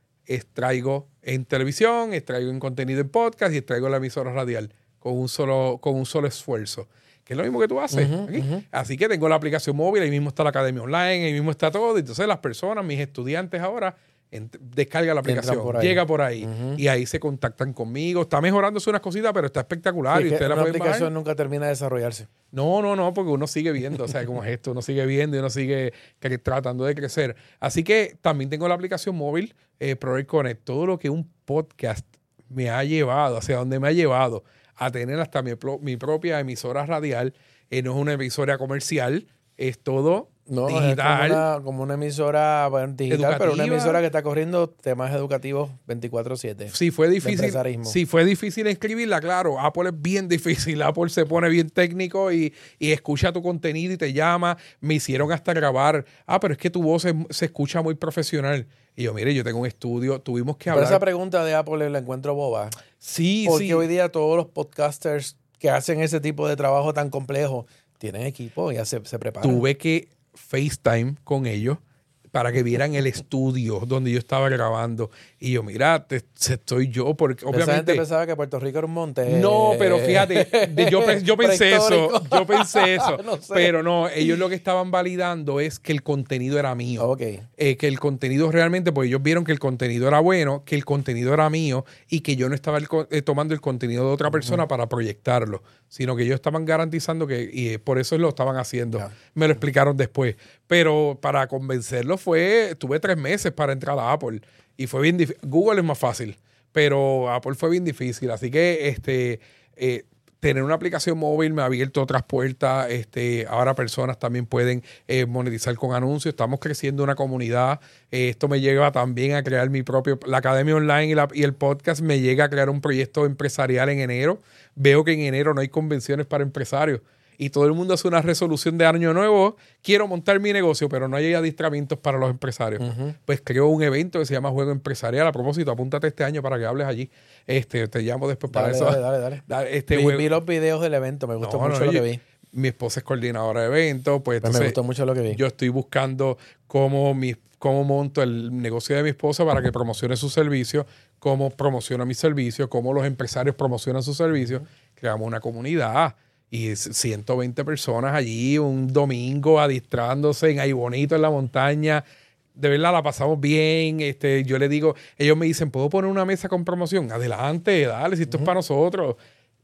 extraigo en televisión, extraigo en contenido en podcast y extraigo en la emisora radial con un solo, con un solo esfuerzo. Que es lo mismo que tú haces. Uh-huh, aquí. Uh-huh. Así que tengo la aplicación móvil, ahí mismo está la Academia Online, ahí mismo está todo. Entonces las personas, mis estudiantes ahora, ent- descargan la aplicación, por llega por ahí uh-huh. y ahí se contactan conmigo. Está mejorándose unas cositas, pero está espectacular. Sí, y usted la la aplicación bajar. nunca termina de desarrollarse. No, no, no, porque uno sigue viendo, o sea, cómo es esto, uno sigue viendo y uno sigue cre- tratando de crecer. Así que también tengo la aplicación móvil, eh, Prover Connect. Todo lo que un podcast me ha llevado, hacia donde me ha llevado a tener hasta mi, mi propia emisora radial. Eh, no es una emisora comercial, es todo no, digital. Es como, una, como una emisora bueno, digital, educativa. Pero una emisora que está corriendo temas educativos veinticuatro siete. Sí, fue difícil. Sí, fue difícil escribirla, claro. Apple es bien difícil. Apple se pone bien técnico y, y escucha tu contenido y te llama. Me hicieron hasta grabar. Ah, pero es que tu voz se, se escucha muy profesional. Y yo, mire, yo tengo un estudio, tuvimos que hablar. Pero esa pregunta de Apple la encuentro boba. Sí, Porque sí. hoy día todos los podcasters que hacen ese tipo de trabajo tan complejo tienen equipo y ya se, se preparan. Tuve que FaceTime con ellos para que vieran el estudio donde yo estaba grabando. Y yo, mira, te, estoy yo, porque obviamente... Esa gente pensaba que Puerto Rico era un monte. No, pero fíjate, de, yo, yo pensé eso, yo pensé eso. No sé. Pero no, ellos lo que estaban validando es que el contenido era mío. Okay. Eh, que el contenido realmente, pues ellos vieron que el contenido era bueno, que el contenido era mío y que yo no estaba el, eh, tomando el contenido de otra persona uh-huh. para proyectarlo, sino que ellos estaban garantizando que, y por eso lo estaban haciendo. Yeah. Me lo explicaron después. Pero para convencerlos fue, tuve tres meses para entrar a Apple y fue bien difícil. Google es más fácil, pero Apple fue bien difícil. Así que este, eh, tener una aplicación móvil me ha abierto otras puertas. Este, ahora personas también pueden eh, monetizar con anuncios. Estamos creciendo una comunidad. Eh, esto me lleva también a crear mi propio, la Academia Online y, la, y el podcast me llega a crear un proyecto empresarial en enero. Veo que en enero no hay convenciones para empresarios. Y todo el mundo hace una resolución de año nuevo, quiero montar mi negocio, pero no hay adiestramientos para los empresarios. Uh-huh. Pues creo un evento que se llama Juego Empresarial. A propósito, apúntate este año para que hables allí. Este, te llamo después dale, para eso. Dale, dale, dale. dale este vi, juego... vi los videos del evento, me gustó no, mucho no, lo yo, que vi. Mi esposa es coordinadora de eventos, pues, pues entonces, me gustó mucho lo que vi. Yo estoy buscando cómo, mi, cómo monto el negocio de mi esposa para que promocione sus servicios, cómo promociona mis servicios, cómo los empresarios promocionan sus servicios. Uh-huh. Creamos una comunidad. Y ciento veinte personas allí un domingo adistrándose en ahí bonito en la montaña. De verdad la pasamos bien. Este, yo le digo, ellos me dicen, ¿puedo poner una mesa con promoción? Adelante, dale, si esto uh-huh. es para nosotros.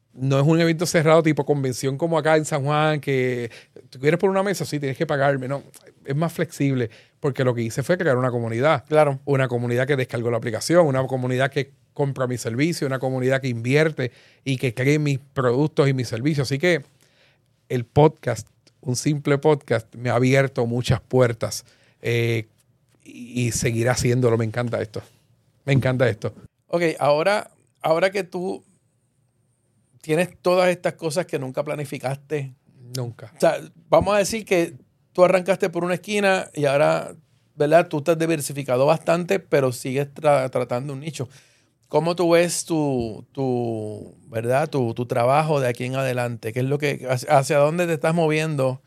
no es un evento cerrado tipo convención como acá en San Juan, que tú quieres por una mesa, sí, tienes que pagarme. No, es más flexible porque lo que hice fue crear una comunidad. Claro. Una comunidad que descargó la aplicación, una comunidad que compra mi servicio, una comunidad que invierte y que cree mis productos y mis servicios. Así que el podcast, un simple podcast, me ha abierto muchas puertas eh, y, y seguirá haciéndolo. Me encanta esto. Me encanta esto. Ok, ahora, ahora que tú tienes todas estas cosas que nunca planificaste. Nunca. O sea, vamos a decir que tú arrancaste por una esquina y ahora, ¿verdad? Tú te has diversificado bastante, pero sigues tra- tratando un nicho. ¿Cómo tú ves tu, tu ¿verdad? Tu, tu trabajo de aquí en adelante? ¿Qué es lo que, hacia dónde te estás moviendo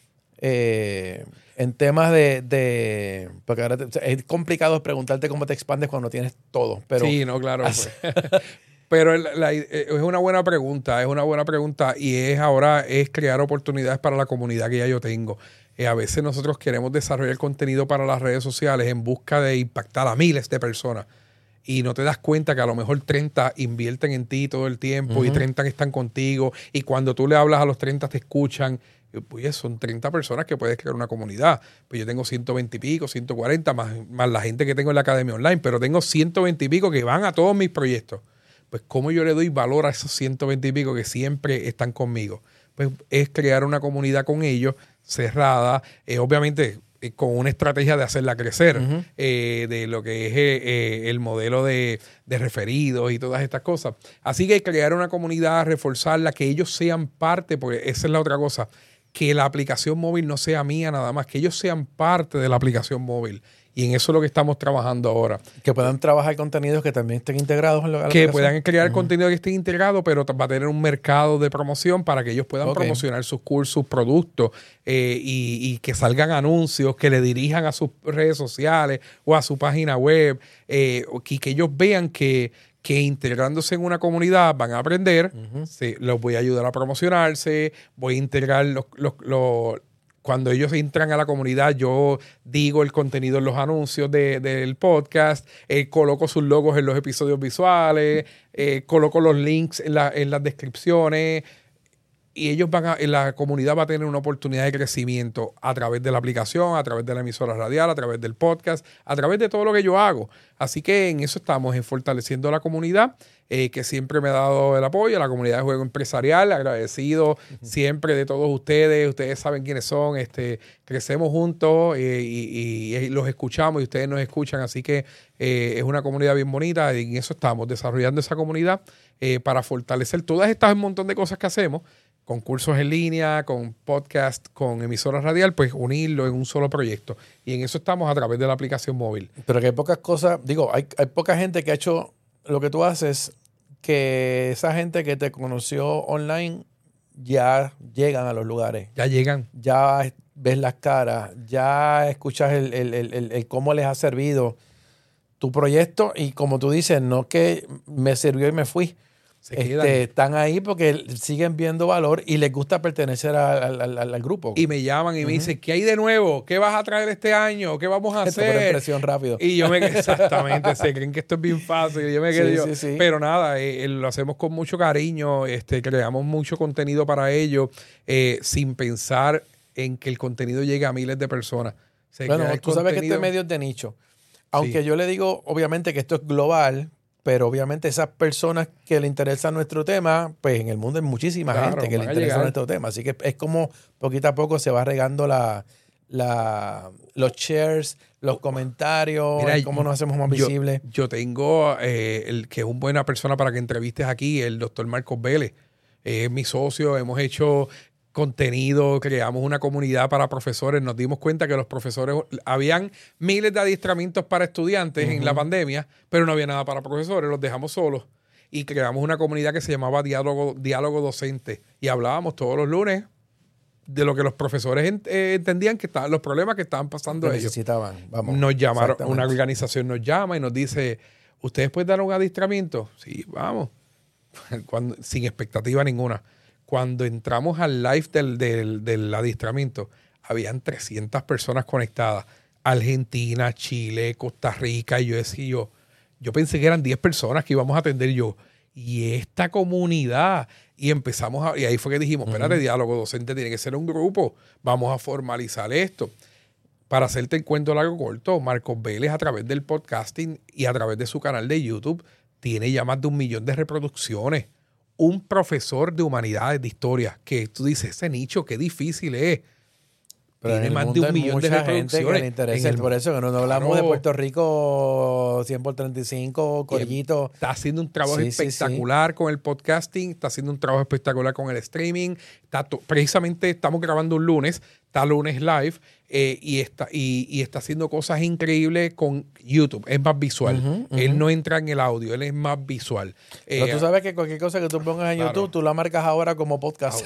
eh, en temas de, de porque ahora te, es complicado preguntarte cómo te expandes cuando tienes todo, pero sí, no, claro. Pues. Pero la, la, es una buena pregunta, es una buena pregunta y es ahora es crear oportunidades para la comunidad que ya yo tengo. Eh, a veces nosotros queremos desarrollar contenido para las redes sociales en busca de impactar a miles de personas y no te das cuenta que a lo mejor treinta invierten en ti todo el tiempo uh-huh. y treinta que están contigo y cuando tú le hablas a los treinta te escuchan. Pues son treinta personas que puedes crear una comunidad. Pues yo tengo ciento veinte y pico, ciento cuarenta, más, más la gente que tengo en la academia online, pero tengo ciento veinte y pico que van a todos mis proyectos. Pues cómo yo le doy valor a esos ciento veinte y pico que siempre están conmigo. Pues es crear una comunidad con ellos, cerrada, eh, obviamente eh, con una estrategia de hacerla crecer, uh-huh. eh, de lo que es eh, eh, el modelo de, de referidos y todas estas cosas. Así que crear una comunidad, reforzarla, que ellos sean parte, porque esa es la otra cosa, que la aplicación móvil no sea mía nada más, que ellos sean parte de la aplicación móvil. Y en eso es lo que estamos trabajando ahora. Que puedan trabajar contenidos que también estén integrados en lo, que puedan crear uh-huh. contenido que esté integrado, pero va a tener un mercado de promoción para que ellos puedan okay. promocionar sus cursos, sus productos eh, y, y que salgan anuncios que le dirijan a sus redes sociales o a su página web eh, y que ellos vean que, que integrándose en una comunidad van a aprender. Uh-huh. Sí, los voy a ayudar a promocionarse, voy a integrar los... los, los Cuando ellos entran a la comunidad, yo digo el contenido en los anuncios de, del podcast, eh, coloco sus logos en los episodios visuales, eh, coloco los links en, la, en las descripciones y ellos van a, la comunidad va a tener una oportunidad de crecimiento a través de la aplicación, a través de la emisora radial, a través del podcast, a través de todo lo que yo hago. Así que en eso estamos, en fortaleciendo la comunidad, eh, que siempre me ha dado el apoyo, la comunidad de Juego Empresarial, agradecido uh-huh. siempre de todos ustedes, ustedes saben quiénes son, este, crecemos juntos eh, y, y, y los escuchamos y ustedes nos escuchan, así que eh, es una comunidad bien bonita y en eso estamos, desarrollando esa comunidad eh, para fortalecer todas estas un montón de cosas que hacemos, con cursos en línea, con podcast, con emisora radial, pues unirlo en un solo proyecto. Y en eso estamos a través de la aplicación móvil. Pero que hay pocas cosas, digo, hay, hay poca gente que ha hecho lo que tú haces, que esa gente que te conoció online ya llegan a los lugares. Ya llegan. Ya ves las caras, ya escuchas el, el, el, el, el cómo les ha servido tu proyecto y como tú dices, no que me sirvió y me fui. Este, están ahí porque siguen viendo valor y les gusta pertenecer al, al, al, al grupo. Y me llaman y uh-huh. me dicen, ¿qué hay de nuevo? ¿Qué vas a traer este año? ¿Qué vamos a hacer? Por impresión rápido. Y yo me quedé, exactamente, se creen que esto es bien fácil. Y yo me quedé sí, yo, sí, sí. Pero nada, eh, lo hacemos con mucho cariño, este, creamos mucho contenido para ellos, eh, sin pensar en que el contenido llegue a miles de personas. Se bueno, tú contenido... sabes que este medio es de nicho. Aunque sí. yo le digo, obviamente, que esto es global, pero obviamente esas personas que le interesa nuestro tema, pues en el mundo hay muchísima claro, gente que le interesa nuestro tema. Así que es como poquito a poco se va regando la, la, los shares, los comentarios, Mira, cómo nos hacemos más yo, visibles. Yo tengo, eh, el que es una buena persona para que entrevistes aquí, el doctor Marcos Vélez. Es mi socio, hemos hecho contenido, creamos una comunidad para profesores, nos dimos cuenta que los profesores, habían miles de adiestramientos para estudiantes uh-huh. en la pandemia, pero no había nada para profesores, los dejamos solos y creamos una comunidad que se llamaba Diálogo, Diálogo Docente y hablábamos todos los lunes de lo que los profesores ent- eh, entendían que estaban, los problemas que estaban pasando que ellos. Necesitaban, vamos. Nos llamaron, una organización nos llama y nos dice, ¿ustedes pueden dar un adiestramiento? Sí, vamos. Cuando, sin expectativa ninguna. Cuando entramos al live del, del, del adiestramiento, habían trescientas personas conectadas. Argentina, Chile, Costa Rica. Y yo decía, yo, yo pensé que eran diez personas que íbamos a atender yo. y esta comunidad. Y empezamos a, y ahí fue que dijimos, espérate, uh-huh. Diálogo Docente tiene que ser un grupo, vamos a formalizar esto. Para hacerte el cuento largo corto, Marcos Vélez a través del podcasting y a través de su canal de YouTube tiene ya más de un millón de reproducciones. Un profesor de humanidades, de historia, que tú dices, ese nicho, qué difícil es. Pero tiene más de un millón de reproducciones. Que le interesa, el, por eso que no, no hablamos claro. de Puerto Rico cien por treinta y cinco, Corillito. Está haciendo un trabajo sí, espectacular sí, sí. con el podcasting, está haciendo un trabajo espectacular con el streaming. Está to- precisamente estamos grabando un lunes, está lunes live, eh, y, está, y, y está haciendo cosas increíbles con YouTube. Es más visual. Uh-huh, uh-huh. Él no entra en el audio, él es más visual. Pero eh, tú sabes que cualquier cosa que tú pongas en claro. YouTube, tú la marcas ahora como podcast.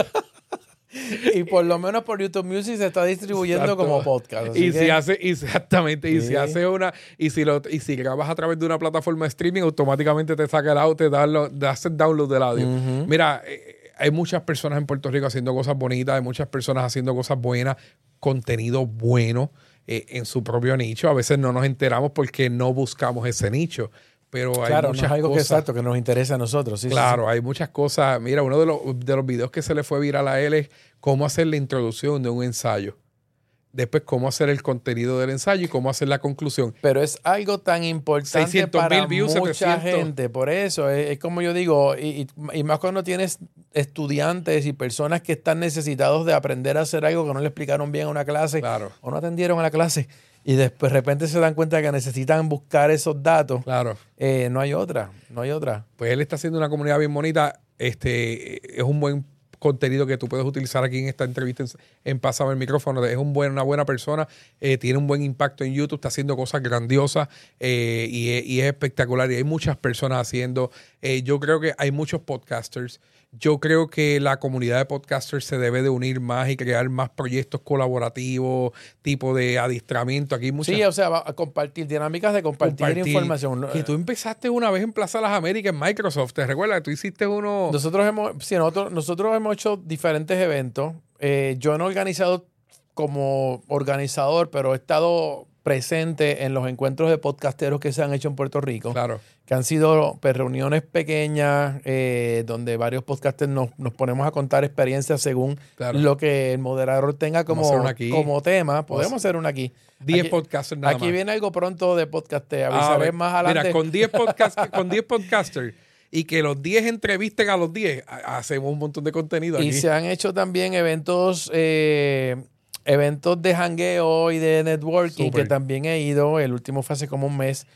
Y por lo menos por YouTube Music se está distribuyendo Exacto. como podcast. Y que... si hace, exactamente, y sí. si hace una, y si lo, y si grabas a través de una plataforma de streaming, automáticamente te saca el audio, te da lo, te hace el download del audio. Uh-huh. Mira, eh, hay muchas personas en Puerto Rico haciendo cosas bonitas, hay muchas personas haciendo cosas buenas, contenido bueno eh, en su propio nicho. A veces no nos enteramos porque no buscamos ese nicho. Pero hay claro, muchas no es algo cosas, que exacto que nos interesa a nosotros. Sí, claro, sí, sí. hay muchas cosas. Mira, uno de los, de los videos que se le fue viral a él es cómo hacer la introducción de un ensayo. Después, cómo hacer el contenido del ensayo y cómo hacer la conclusión. Pero es algo tan importante para views, mucha setecientos gente. Por eso, es, es como yo digo, y, y, y más cuando tienes estudiantes y personas que están necesitados de aprender a hacer algo que no le explicaron bien a una clase claro. o no atendieron a la clase. Y después de repente se dan cuenta que necesitan buscar esos datos. Claro. Eh, no hay otra, no hay otra. Pues él está haciendo una comunidad bien bonita. Este, es un buen contenido que tú puedes utilizar aquí en esta entrevista en, en Pásame el Micrófono. Es un buen, una buena persona, eh, tiene un buen impacto en YouTube, está haciendo cosas grandiosas eh, y, y es espectacular. Y hay muchas personas haciendo. Eh, yo creo que hay muchos podcasters. Yo creo que la comunidad de podcasters se debe de unir más y crear más proyectos colaborativos, tipo de adiestramiento. Aquí hay muchas... Sí, o sea, va a compartir, dinámicas de compartir, compartir información. Que tú empezaste una vez en Plaza Las Américas en Microsoft, ¿te recuerdas? Tú hiciste uno... Nosotros hemos, sí, nosotros, nosotros hemos hecho diferentes eventos. Eh, yo no he organizado como organizador, pero he estado presente en los encuentros de podcasteros que se han hecho en Puerto Rico. Claro. Que han sido pues, reuniones pequeñas eh, donde varios podcasters nos, nos ponemos a contar experiencias según claro. lo que el moderador tenga como, como tema. Podemos Vamos. hacer una aquí. diez podcasters nada Aquí más. viene algo pronto de podcast. Te avisaré ah, más adelante. Mira, con diez podcast, con diez podcasters y que los diez entrevisten a los diez, hacemos un montón de contenido aquí. Y se han hecho también eventos... Eh, eventos de jangueo y de networking Super. que también he ido. El último fue hace como un mes.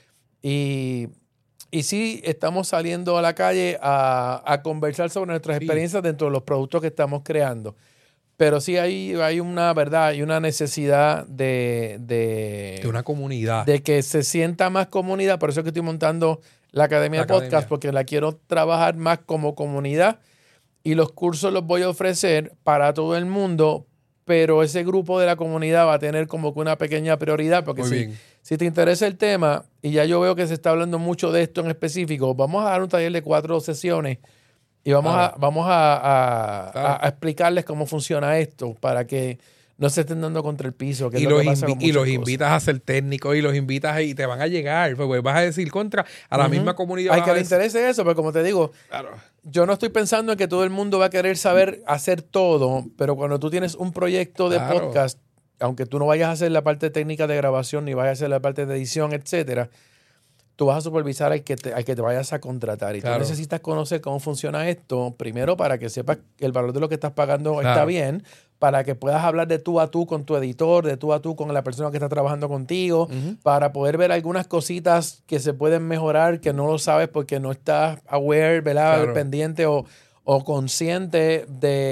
Y, y sí, estamos saliendo a la calle a, a conversar sobre nuestras sí. experiencias dentro de los productos que estamos creando. Pero sí hay, hay una verdad, hay una necesidad de, de... De una comunidad. De que se sienta más comunidad. Por eso es que estoy montando la Academia la de Podcast, academia. porque la quiero trabajar más como comunidad. Y los cursos los voy a ofrecer para todo el mundo, pero ese grupo de la comunidad va a tener como que una pequeña prioridad, porque si, si te interesa el tema, y ya yo veo que se está hablando mucho de esto en específico, vamos a dar un taller de cuatro sesiones y vamos, claro. a, vamos a, a, claro. a, a explicarles cómo funciona esto para que no se estén dando contra el piso. Que y, es los lo que pasa invi- con y los cosas. invitas a ser técnicos y los invitas a, y te van a llegar. Pues vas a decir contra a la uh-huh. misma comunidad. Hay que le interese eso, pero como te digo, claro. yo no estoy pensando en que todo el mundo va a querer saber hacer todo, pero cuando tú tienes un proyecto de claro. podcast, aunque tú no vayas a hacer la parte técnica de grabación ni vayas a hacer la parte de edición, etcétera, tú vas a supervisar al que te, al que te vayas a contratar. Y claro. tú necesitas conocer cómo funciona esto, primero para que sepas que el valor de lo que estás pagando claro. está bien, para que puedas hablar de tú a tú con tu editor, de tú a tú con la persona que está trabajando contigo, uh-huh. para poder ver algunas cositas que se pueden mejorar, que no lo sabes porque no estás aware, ¿verdad? Claro. pendiente o, o consciente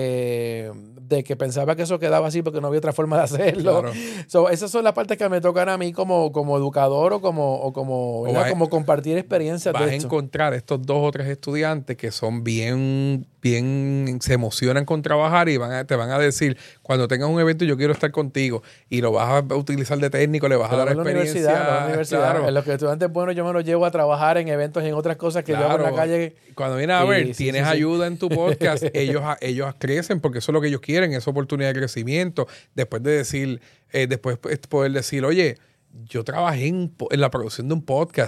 de, de que pensaba que eso quedaba así porque no había otra forma de hacerlo. Claro. So, esas son las partes que me tocan a mí como, como educador o como, o como, o vas, como compartir experiencias. Vas de a esto. encontrar estos dos o tres estudiantes que son bien, bien, se emocionan con trabajar y van a, te van a decir, cuando tengas un evento yo quiero estar contigo, y lo vas a utilizar de técnico, le vas Pero a dar la experiencia. Universidad, la universidad. Claro. En los estudiantes buenos yo me los llevo a trabajar en eventos y en otras cosas que claro. yo hago en la calle. Cuando vienes a ver, sí, tienes sí, sí, ayuda sí. en tu podcast, ellos, ellos crecen porque eso es lo que ellos quieren, esa oportunidad de crecimiento. Después de decir, eh, después poder decir, oye, yo trabajé en, en la producción de un podcast.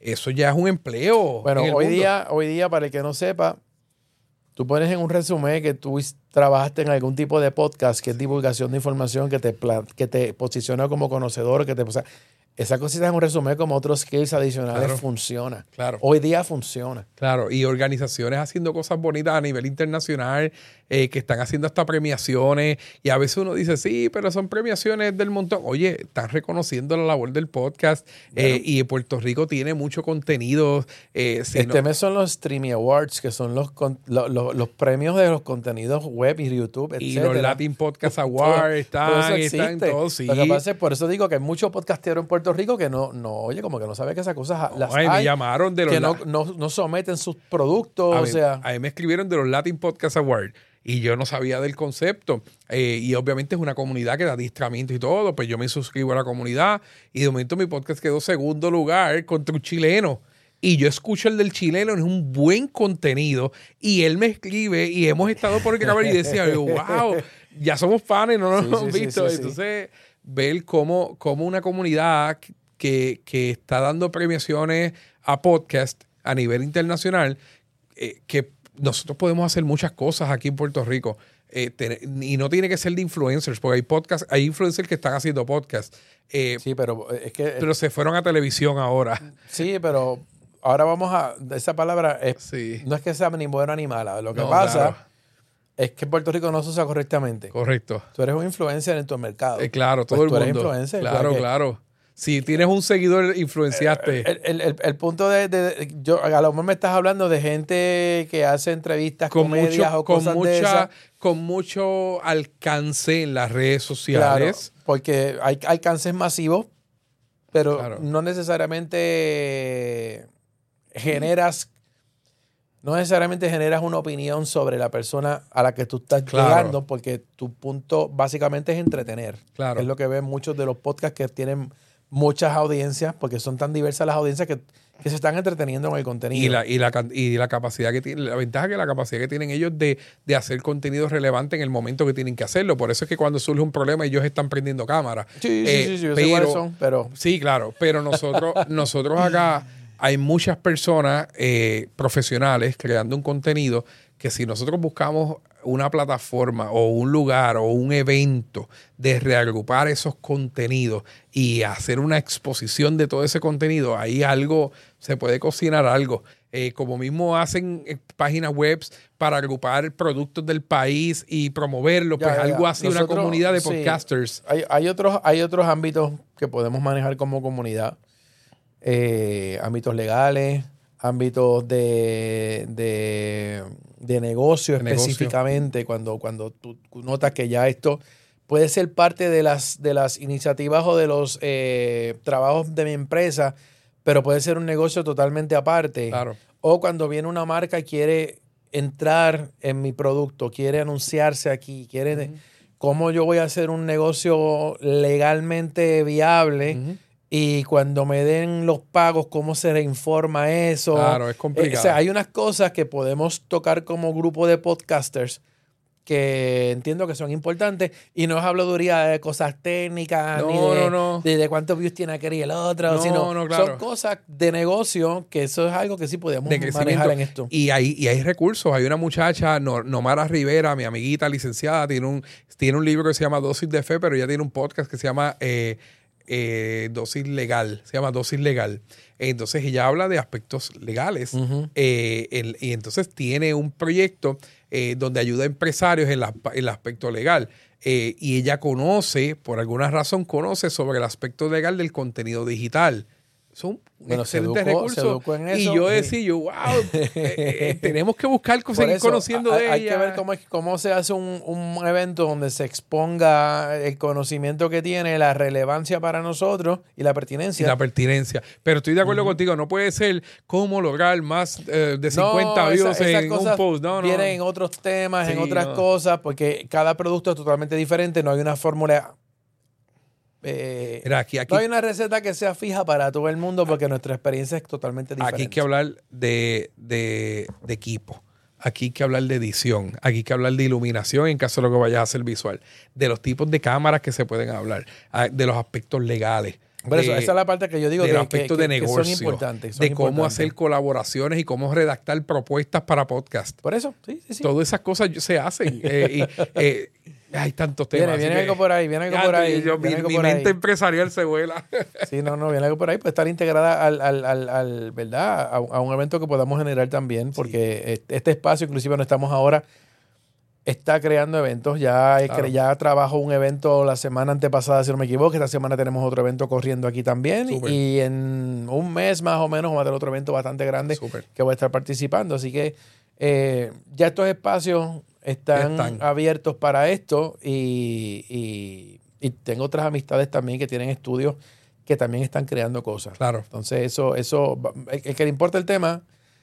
eso ya es un empleo. Bueno, en el hoy mundo. día, hoy día, para el que no sepa, tú pones en un resumen que tú is- trabajaste en algún tipo de podcast, que es divulgación de información, que te, pla- que te posiciona como conocedor, que te, o sea, esa cosita en un resumen como otros skills adicionales Claro. funciona. Claro. Hoy día funciona. Claro, y organizaciones haciendo cosas bonitas a nivel internacional, eh, que están haciendo hasta premiaciones, y a veces uno dice, sí, pero son premiaciones del montón. Oye, están reconociendo la labor del podcast, eh, y Puerto Rico tiene mucho contenido. Eh, si Este no- mes son los Streamy Awards, que son los, con- lo- lo- los premios de los contenidos web y YouTube, y etcétera. los Latin Podcast Todo- Awards están, todo eso están existe. todos, sí. Lo que pasa es, por eso digo que hay muchos podcasteros en Puerto Rico que no, no oye, como que no sabe que esas cosas No, las ay, me hay, llamaron de los que no, la- no, no someten sus productos, a, o mí, sea... a mí me escribieron de los Latin Podcast Awards y yo no sabía del concepto. Eh, y obviamente es una comunidad que da adiestramiento y todo. Pues yo me suscribo a la comunidad y de momento mi podcast quedó segundo lugar contra un chileno. Y yo escucho el del chileno, es un buen contenido. Y él me escribe y hemos estado por grabar y decía, wow, ya somos fans, no nos Sí, hemos sí, sí, visto. sí, sí. Entonces, ver cómo, cómo una comunidad que, que está dando premiaciones a podcast a nivel internacional, eh, que nosotros podemos hacer muchas cosas aquí en Puerto Rico. Eh, tener- y no tiene que ser de influencers, porque hay podcasts, hay influencers que están haciendo podcasts. Eh, Sí, pero es que... pero se fueron a televisión ahora. Sí, pero ahora vamos a... Esa palabra es, Sí. no es que sea ni buena ni mala. Lo que No, pasa claro. es que en Puerto Rico no se usa correctamente. Correcto. Tú eres un influencer en tu mercado. Eh, claro, todo Pues tú el eres mundo. influencer, Claro, porque- claro. Si tienes un seguidor, influenciaste. El, el- el- el punto de, de- de- yo a lo mejor me estás hablando de gente que hace entrevistas, con comedias mucho, o con cosas de mucha, esas. con mucho alcance en las redes Claro, sociales. porque hay alcances masivos, pero Claro. no necesariamente generas, no necesariamente generas una opinión sobre la persona a la que tú estás Claro. llegando, porque tu punto básicamente es entretener. Claro. Es lo que ven muchos de los podcasts que tienen muchas audiencias, porque son tan diversas las audiencias que, que se están entreteniendo en el contenido. Y la, y, la, can- y la capacidad que tienen, la ventaja que la capacidad que tienen ellos de, de hacer contenido relevante en el momento que tienen que hacerlo. Por eso es que cuando surge un problema, ellos están prendiendo cámara. Sí, sí, Eh, sí, sí, yo sé pero, cuáles son, pero Sí, claro, pero nosotros, nosotros acá hay muchas personas eh, profesionales creando un contenido que si nosotros buscamos una plataforma o un lugar o un evento de reagrupar esos contenidos y hacer una exposición de todo ese contenido, ahí algo, se puede cocinar algo. Eh, como mismo hacen eh, páginas web para agrupar productos del país y promoverlos, Ya, pues ya, algo ya. así, una Nosotros, comunidad de sí. podcasters. hay, hay, otros, hay otros ámbitos que podemos manejar como comunidad. Eh, ámbitos legales, ámbitos de, de, de negocio De negocio. específicamente, cuando, cuando tú notas que ya esto puede ser parte de las, de las iniciativas o de los eh, trabajos de mi empresa, pero puede ser un negocio totalmente aparte. Claro. O cuando viene una marca y quiere entrar en mi producto, quiere anunciarse aquí, quiere... Ujú. ¿Cómo yo voy a hacer un negocio legalmente viable? Ujú. Y cuando me den los pagos, ¿cómo se reinforma eso? Claro, es Eh, complicado. o sea, hay unas cosas que podemos tocar como grupo de podcasters que entiendo que son importantes y no es habladuría de cosas técnicas No, ni de, no, no. de- de cuántos views tiene aquel y el otro, No, sino no, claro. son cosas de negocio que eso es algo que sí podemos De crecimiento. manejar en esto. Y hay, y hay recursos. Hay una muchacha, No- Nomara Rivera, mi amiguita licenciada, tiene un, tiene un libro que se llama Dosis de Fe, pero ella tiene un podcast que se llama eh, eh, Dosis Legal. Se llama Dosis Legal. Entonces ella habla de aspectos legales. Ujú. Eh, el- y entonces tiene un proyecto eh, donde ayuda a empresarios en, la- en el aspecto legal. Eh, y ella conoce, por alguna razón, conoce sobre el aspecto legal del contenido digital. Son Bueno, se excelentes educó- se recursos. educó en Y eso, yo sí. decía, yo, wow, eh, eh, tenemos que buscar, Por seguir eso, conociendo hay, de hay ella. que ver cómo, es- cómo se hace un, un evento donde se exponga el conocimiento que tiene, la relevancia para nosotros y la Y pertinencia. la pertinencia. Pero estoy de acuerdo contigo, no puede ser cómo lograr más eh, de cincuenta No, views esa- esas en un cosas post. No, no. vienen en otros temas, en Sí, otras no. cosas, porque cada producto es totalmente diferente, no hay una fórmula... eh, Mira, aquí, aquí, no hay una receta que sea fija para todo el mundo porque nuestra experiencia es totalmente diferente. aquí hay que hablar de, de, de equipo. Aquí hay que hablar de edición. Aquí hay que hablar de iluminación en caso de lo que vayas a hacer visual. De los tipos de cámaras que se pueden hablar. ah, De los aspectos legales. Por eso, esa es la parte que yo digo del que, aspecto que, de que, negocio, que son importantes. Son de cómo importantes. hacer colaboraciones y cómo redactar propuestas para podcast. Por eso, sí, sí, sí. Todas esas cosas se hacen. eh, y, eh, hay tantos temas. Viene, viene que, algo por ahí, viene algo por ahí. Yo, viene mi algo mi por mente ahí. empresarial se vuela. Sí, no, no, viene algo por ahí. Puede estar integrada al, al, al, al ¿verdad? A, a un evento que podamos generar también, porque sí. este espacio, inclusive donde estamos ahora, está creando eventos. Ya, claro. ya trabajo un evento la semana antepasada, si no me equivoco. Esta semana tenemos otro evento corriendo aquí también. Super. Y en un mes más o menos vamos a tener otro evento bastante grande Super. que voy a estar participando. Así que eh, ya estos espacios están, están abiertos para esto y, y, y tengo otras amistades también que tienen estudios que también están creando cosas. Claro. Entonces, eso, eso, el que le importa el tema.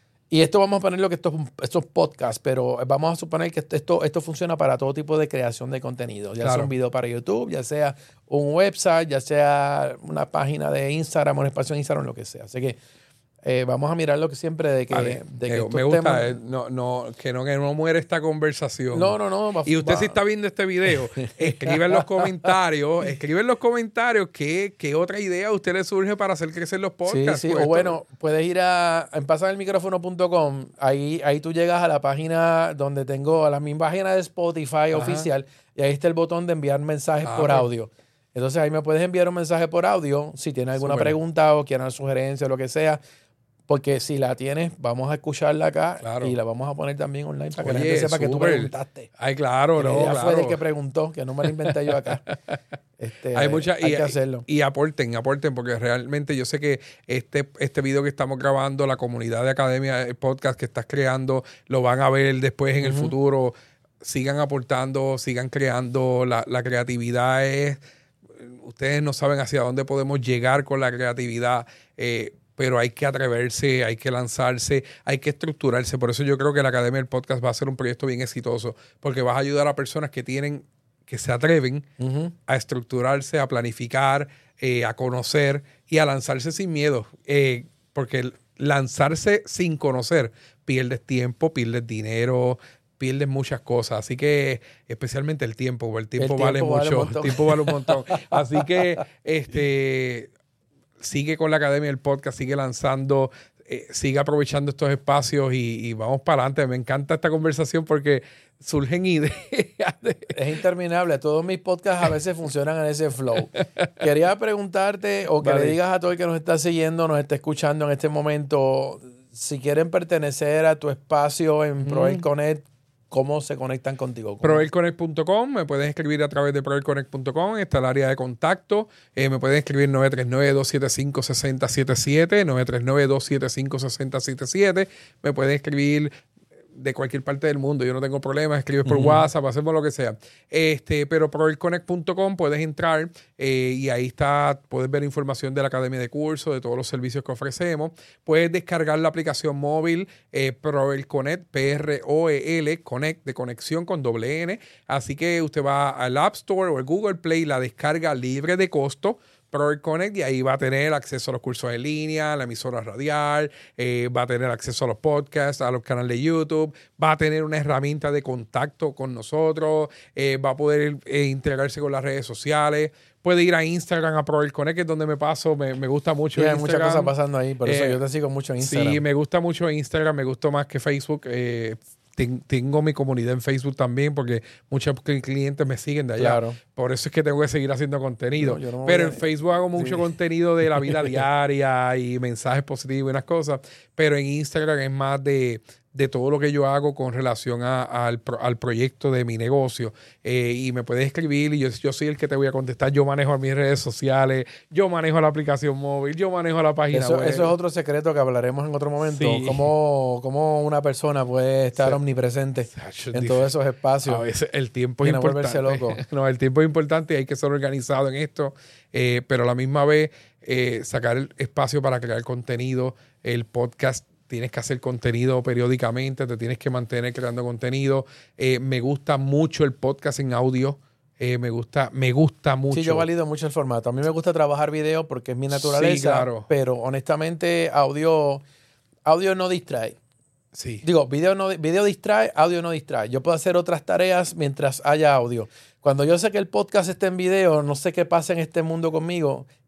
Y esto vamos a poner lo que estos, estos podcasts, pero vamos a suponer que esto, esto funciona para todo tipo de creación de contenido. Ya claro. sea un video para YouTube, ya sea un website, ya sea una página de Instagram, un espacio de Instagram, lo que sea. Así que eh, vamos a mirar lo que siempre de que, vale. de que eh, me gusta temas... eh, no, no, que, no, que no muere esta conversación. No, no, no. Va, y usted va. si está viendo este video, escribe en los comentarios, escribe en los comentarios qué, qué otra idea a usted le surge para hacer crecer los podcasts. Sí, sí. O bueno, puedes ir a en pasa el micrófono punto com, ahí, ahí tú llegas a la página donde tengo, a la misma página de Spotify Ajá. oficial, y ahí está el botón de enviar mensajes ah, por pues. audio. Entonces ahí me puedes enviar un mensaje por audio si tienes alguna Super. pregunta o quieres una sugerencia o lo que sea. Porque si la tienes, vamos a escucharla acá claro. y la vamos a poner también online para que Oye, la gente sepa super. que tú preguntaste. Ay, claro, que no, ella claro. fue el que preguntó, que no me la inventé yo acá. Este, hay mucha, hay y, que hacerlo. Y, y aporten, aporten, porque realmente yo sé que este, este video que estamos grabando, la comunidad de Academia, el podcast que estás creando, lo van a ver después en uh-huh. el futuro. Sigan aportando, sigan creando. La, la creatividad es... Ustedes no saben hacia dónde podemos llegar con la creatividad. Eh, pero hay que atreverse, hay que lanzarse, hay que estructurarse. Por eso yo creo que la Academia del Podcast va a ser un proyecto bien exitoso, porque vas a ayudar a personas que tienen, que se atreven uh-huh. a estructurarse, a planificar, eh, a conocer y a lanzarse sin miedo. Eh, porque lanzarse sin conocer, pierdes tiempo, pierdes dinero, pierdes muchas cosas. Así que, especialmente el tiempo, porque el tiempo, el tiempo vale, vale mucho. El tiempo vale un montón. Así que, este... sigue con la Academia del Podcast, sigue lanzando, eh, sigue aprovechando estos espacios y, y vamos para adelante. Me encanta esta conversación porque surgen ideas. De... Es interminable. Todos mis podcasts a veces funcionan en ese flow. Quería preguntarte o que vale. le digas a todo el que nos está siguiendo, nos está escuchando en este momento, si quieren pertenecer a tu espacio en mm. Proel Connect, ¿cómo se conectan contigo? Proel Connect punto com, me pueden escribir a través de Proel Connect punto com, está el área de contacto, eh, me pueden escribir nueve tres nueve, dos siete cinco, seis cero siete siete, nueve tres nueve, dos siete cinco, seis cero siete siete, me pueden escribir de cualquier parte del mundo, yo no tengo problemas, escribes por uh-huh. WhatsApp, hacemos lo que sea. Este, pero Proel Connect punto com puedes entrar eh, y ahí está, puedes ver información de la academia de cursos, de todos los servicios que ofrecemos. Puedes descargar la aplicación móvil eh, Proel Connect, P R O E L, Connect, de conexión con doble N. Así que usted va al App Store o el Google Play, la descarga libre de costo, Proel Connect, y ahí va a tener acceso a los cursos en línea, a la emisora radial, eh, va a tener acceso a los podcasts, a los canales de YouTube, va a tener una herramienta de contacto con nosotros, eh, va a poder eh, integrarse con las redes sociales, puede ir a Instagram, a Proel Connect, que es donde me paso, me, me gusta mucho sí, Instagram. Hay muchas cosas pasando ahí, por eso eh, yo te sigo mucho en Instagram. Sí, me gusta mucho Instagram, me gustó más que Facebook. Eh, Tengo mi comunidad en Facebook también porque muchos clientes me siguen de allá. Claro. Por eso es que tengo que seguir haciendo contenido. No, no pero en Facebook hago mucho sí. contenido de la vida diaria y mensajes positivos y unas cosas. Pero en Instagram es más de, de todo lo que yo hago con relación a, a, al, al proyecto de mi negocio. Eh, y me puedes escribir y yo, yo soy el que te voy a contestar. Yo manejo mis redes sociales, yo manejo la aplicación móvil, yo manejo la página eso, web. Eso es otro secreto que hablaremos en otro momento. Sí. Cómo, cómo una persona puede estar sí. omnipresente en difícil. Todos esos espacios. A veces el tiempo es importante. Loco. No, el tiempo es importante y hay que ser organizado en esto. Eh, pero a la misma vez, eh, sacar el espacio para crear contenido, el podcast. Tienes que hacer contenido periódicamente, te tienes que mantener creando contenido. Eh, me gusta mucho el podcast en audio. Eh, me gusta, me gusta mucho. Sí, yo valido mucho el formato. A mí me gusta trabajar video porque es mi naturaleza. Sí, claro. Pero honestamente, audio, audio no distrae. Sí. Digo, video, no, video distrae, audio no distrae. Yo puedo hacer otras tareas mientras haya audio. Cuando yo sé que el podcast está en video, no sé qué pasa en este mundo conmigo,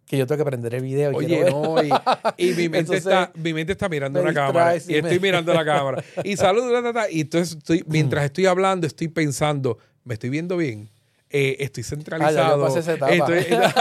que yo tengo que prender el video. Y Oye, no, y, y mi, mente entonces, está, mi mente está mirando me una cámara. distrae, Y estoy me... mirando la cámara. Y saludo, ta, ta, ta, y entonces estoy, mientras estoy hablando, estoy pensando, ¿me estoy viendo bien? Eh, estoy centralizado. Ah, ya yo pasé esa etapa.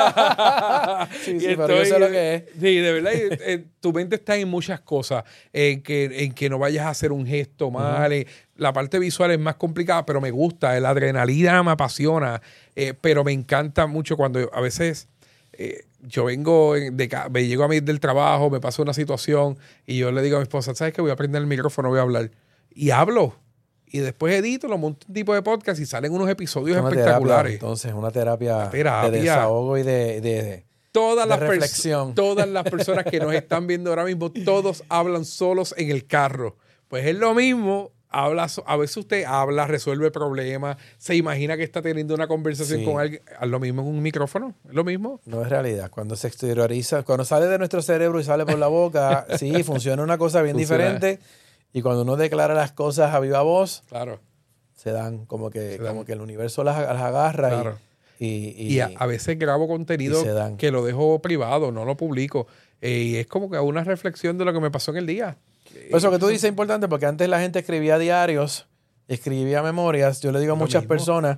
Estoy, sí, sí, estoy, pero yo sé lo que es. Sí, de verdad, eh, tu mente está en muchas cosas, en que, en que no vayas a hacer un gesto mal. Uh-huh. eh, la parte visual es más complicada, pero me gusta. La adrenalina me apasiona, eh, pero me encanta mucho cuando a veces eh, yo vengo, de, me llego a mí del trabajo, me pasa una situación y yo le digo a mi esposa, ¿sabes qué? Voy a prender el micrófono, voy a hablar. Y hablo. Y después edito, lo monto un tipo de podcast y salen unos episodios una espectaculares. Terapia, entonces, una terapia, una terapia de desahogo y de, de, de, todas, de las reflexión. todas las personas que nos están viendo ahora mismo, todos hablan solos en el carro. Pues es lo mismo. Habla, a veces usted habla, resuelve problemas, se imagina que está teniendo una conversación sí. con alguien. ¿Es lo mismo en un micrófono? ¿Es lo mismo? No es realidad. Cuando se exterioriza, cuando sale de nuestro cerebro y sale por la boca, sí, funciona una cosa bien funciona. diferente. Y cuando uno declara las cosas a viva voz, claro. se dan como que, dan. como que el universo las, las agarra. Claro. Y, y, y a, a veces grabo contenido que lo dejo privado, no lo publico. Eh, y es como que una reflexión de lo que me pasó en el día. Por eso que tú dices es importante, porque antes la gente escribía diarios, escribía memorias. Yo le digo a muchas personas,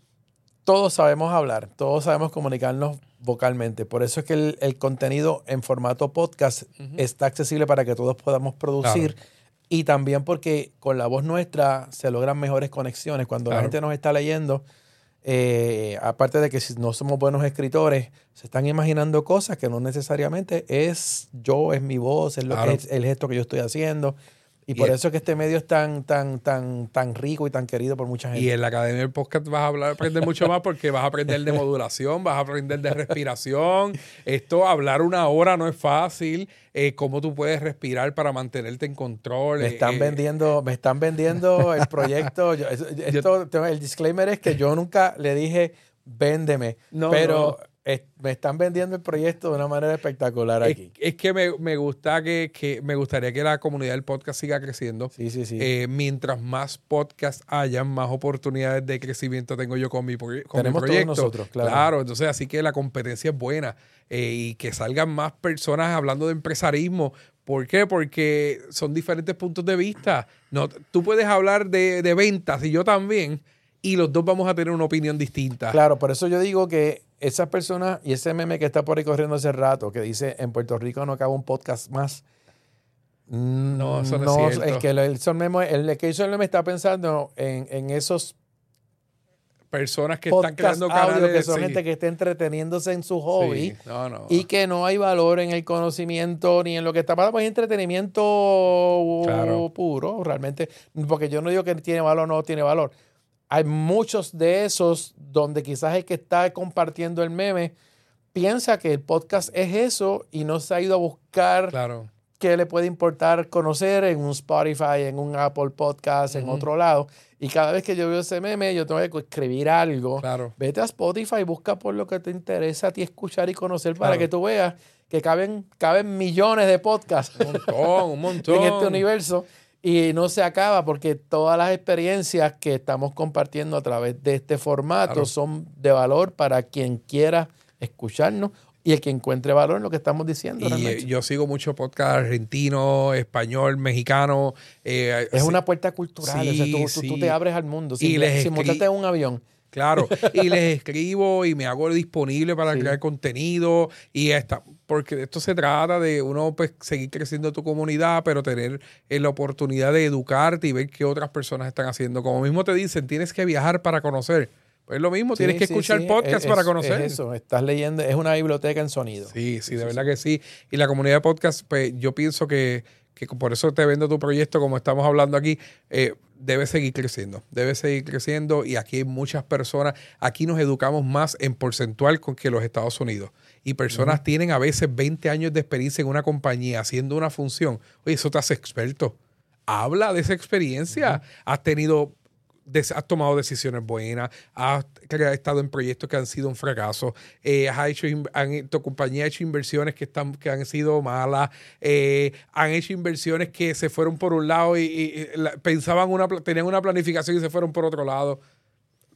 todos sabemos hablar, todos sabemos comunicarnos vocalmente. Por eso es que el, el contenido en formato podcast uh-huh. está accesible para que todos podamos producir. Claro. Y también porque con la voz nuestra se logran mejores conexiones. Cuando claro. la gente nos está leyendo, eh, aparte de que si no somos buenos escritores, se están imaginando cosas que no necesariamente es yo, es mi voz, es, lo claro. que es el gesto que yo estoy haciendo. Y por y eso es que este medio es tan, tan, tan, tan rico y tan querido por mucha gente. Y en la Academia del Podcast vas a hablar, aprender mucho más porque vas a aprender de modulación, vas a aprender de respiración. Esto, hablar una hora no es fácil. Eh, cómo tú puedes respirar para mantenerte en control. Me están eh, vendiendo, me están vendiendo el proyecto. Yo, esto, yo, el disclaimer es que yo nunca le dije, véndeme. No, pero... No. Es, me están vendiendo el proyecto de una manera espectacular aquí. Es, es que me, me gusta que, que me gustaría que la comunidad del podcast siga creciendo. Sí, sí, sí. Eh, mientras más podcasts hayan, más oportunidades de crecimiento tengo yo con mi, con Tenemos mi proyecto. Todos nosotros, claro. Claro, entonces así que la competencia es buena eh, y que salgan más personas hablando de empresarismo. ¿Por qué? Porque son diferentes puntos de vista. No, tú puedes hablar de, de ventas y yo también, y los dos vamos a tener una opinión distinta. Claro, por eso yo digo que esas personas y ese meme que está por ahí corriendo hace rato, que dice en Puerto Rico no cabe un podcast más. No, eso no, no es cierto. El que, el, el, memo, el que hizo el meme está pensando en, en esos personas que están creando canales. Que son sí. gente que está entreteniéndose en su hobby. Sí. No, no. Y que no hay valor en el conocimiento ni en lo que está pasando. Es entretenimiento claro. puro, realmente. Porque yo no digo que tiene valor o no tiene valor. Hay muchos de esos donde quizás el que está compartiendo el meme piensa que el podcast es eso y no se ha ido a buscar claro. qué le puede importar conocer en un Spotify, en un Apple Podcast, uh-huh. en otro lado. Y cada vez que yo veo ese meme, yo tengo que escribir algo. Claro. Vete a Spotify y busca por lo que te interesa a ti escuchar y conocer claro. para que tú veas que caben, caben millones de podcasts. Un montón, un montón. En este universo. Y no se acaba porque todas las experiencias que estamos compartiendo a través de este formato claro. son de valor para quien quiera escucharnos y el que encuentre valor en lo que estamos diciendo. Y realmente. Yo sigo mucho podcast argentino, español, mexicano. Eh, es sí. una puerta cultural. Sí, o sea, tú, sí. tú, tú te abres al mundo y sin, les sin escri- montarte en un avión. Claro, y les escribo y me hago disponible para sí. crear contenido y esta, porque esto se trata de uno pues seguir creciendo tu comunidad, pero tener eh, la oportunidad de educarte y ver qué otras personas están haciendo. Como mismo te dicen, tienes que viajar para conocer. Pues es lo mismo, sí, tienes que sí, escuchar sí. podcast es, para conocer. Es eso, estás leyendo, es una biblioteca en sonido. Sí, sí, de verdad que sí. Y la comunidad de podcast, pues yo pienso que, que por eso te vendo tu proyecto, como estamos hablando aquí, eh, debe seguir creciendo, debe seguir creciendo y aquí hay muchas personas, aquí nos educamos más en porcentual con que los Estados Unidos y personas uh-huh. tienen a veces veinte años de experiencia en una compañía haciendo una función. Oye, eso te hace experto. Habla de esa experiencia. Uh-huh. Has tenido, has tomado decisiones buenas, has estado en proyectos que han sido un fracaso, eh, has hecho, han, tu compañía ha hecho inversiones que, están, que han sido malas, eh, han hecho inversiones que se fueron por un lado y, y, y la, pensaban una, tenían una planificación y se fueron por otro lado.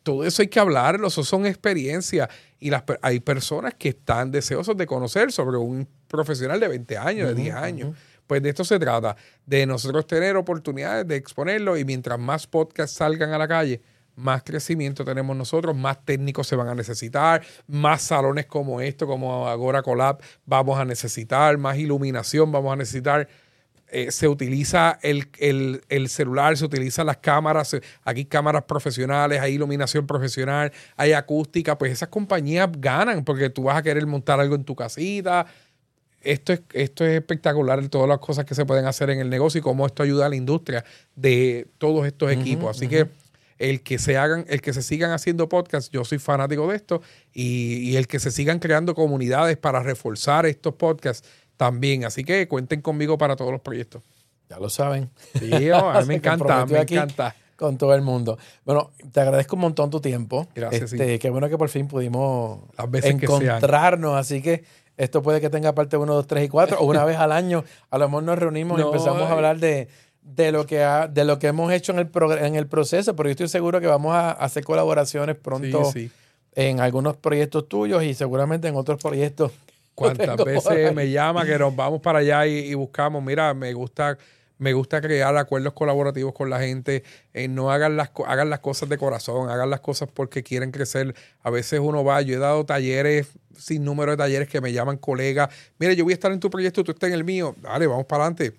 todo eso hay que hablarlo, eso son experiencias. Y las, hay personas que están deseosos de conocer sobre un profesional de veinte años, uh-huh, de diez años. Uh-huh. Pues de esto se trata, de nosotros tener oportunidades de exponerlo y mientras más podcasts salgan a la calle, más crecimiento tenemos nosotros, más técnicos se van a necesitar, más salones como esto, como Agora Colab vamos a necesitar, más iluminación vamos a necesitar. Eh, se utiliza el, el, el celular, se utilizan las cámaras, aquí hay cámaras profesionales, hay iluminación profesional, hay acústica, pues esas compañías ganan porque tú vas a querer montar algo en tu casita. Esto es, esto es espectacular, todas las cosas que se pueden hacer en el negocio y cómo esto ayuda a la industria de todos estos equipos. Uh-huh, Así uh-huh. que el que se hagan, el que se sigan haciendo podcasts, yo soy fanático de esto, y, y el que se sigan creando comunidades para reforzar estos podcasts también. Así que cuenten conmigo para todos los proyectos. Ya lo saben. Sí, oh, a mí me encanta, me encanta. Con todo el mundo. Bueno, te agradezco un montón tu tiempo. Gracias. Este, sí. Qué bueno que por fin pudimos Las veces encontrarnos. Que así que esto puede que tenga parte uno, dos, tres y cuatro, o una vez al año. A lo mejor nos reunimos no, y empezamos a hablar de, de, lo que ha, de lo que hemos hecho en el, pro, en el proceso, pero yo estoy seguro que vamos a hacer colaboraciones pronto sí, sí. en algunos proyectos tuyos y seguramente en otros proyectos. Cuántas veces me llama que nos vamos para allá y, y buscamos, mira, me gusta... Me gusta crear acuerdos colaborativos con la gente. Eh, no hagan las, hagan las cosas de corazón, hagan las cosas porque quieren crecer. A veces uno va, yo he dado talleres, sin número de talleres que me llaman colegas. Mire, yo voy a estar en tu proyecto, tú estás en el mío. Dale, vamos para adelante.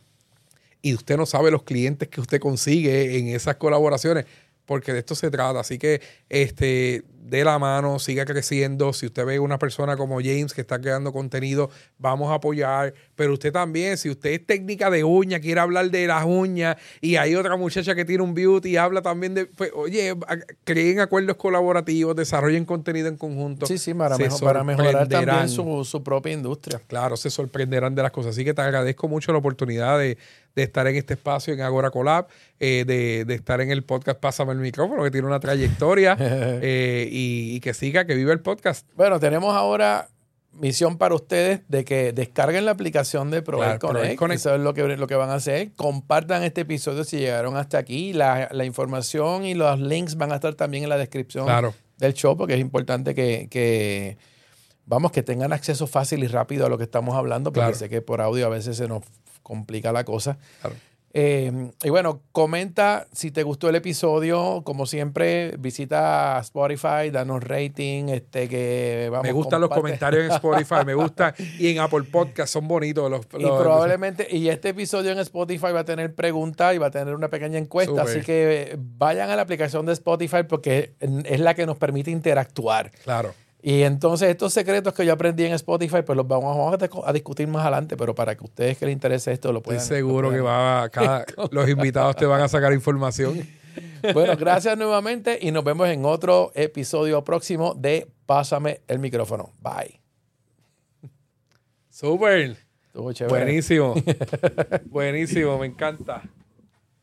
Y usted no sabe los clientes que usted consigue en esas colaboraciones, porque de esto se trata. Así que este, de la mano, siga creciendo. Si usted ve una persona como James que está creando contenido, vamos a apoyar. Pero usted también, si usted es técnica de uña, quiere hablar de las uñas, y hay otra muchacha que tiene un beauty y habla también de... Pues, oye, creen acuerdos colaborativos, desarrollen contenido en conjunto. Sí, sí, para, mejor, para mejorar también su, su propia industria. Claro, se sorprenderán de las cosas. Así que te agradezco mucho la oportunidad de, de estar en este espacio en Agora Colab, eh, de, de estar en el podcast Pásame el Micrófono, que tiene una trayectoria, eh, y, y que siga, que viva el podcast. Bueno, tenemos ahora misión para ustedes de que descarguen la aplicación de Proel claro, Connect. Connect. Eso es lo que, lo que van a hacer. Compartan este episodio si llegaron hasta aquí. La, la información y los links van a estar también en la descripción claro. del show, porque es importante que, que, vamos, que tengan acceso fácil y rápido a lo que estamos hablando, porque claro. sé que por audio a veces se nos complica la cosa. Claro. Eh, y bueno, comenta si te gustó el episodio. Como siempre, visita Spotify, danos rating. Este, que vamos, me gustan comparte. Los comentarios en Spotify, me gusta. Y en Apple Podcast son bonitos. Los, y los, probablemente, y este episodio en Spotify va a tener preguntas y va a tener una pequeña encuesta. Super. Así que vayan a la aplicación de Spotify porque es la que nos permite interactuar. Claro. Y entonces estos secretos que yo aprendí en Spotify, pues los vamos, vamos a discutir más adelante, pero para que ustedes que les interese esto lo puedan. Estoy seguro puedan. que va a cada, los invitados te van a sacar información. Bueno, gracias nuevamente y nos vemos en otro episodio próximo de Pásame el Micrófono. Bye. Súper. Estuvo chévere. Buenísimo. Buenísimo, me encanta.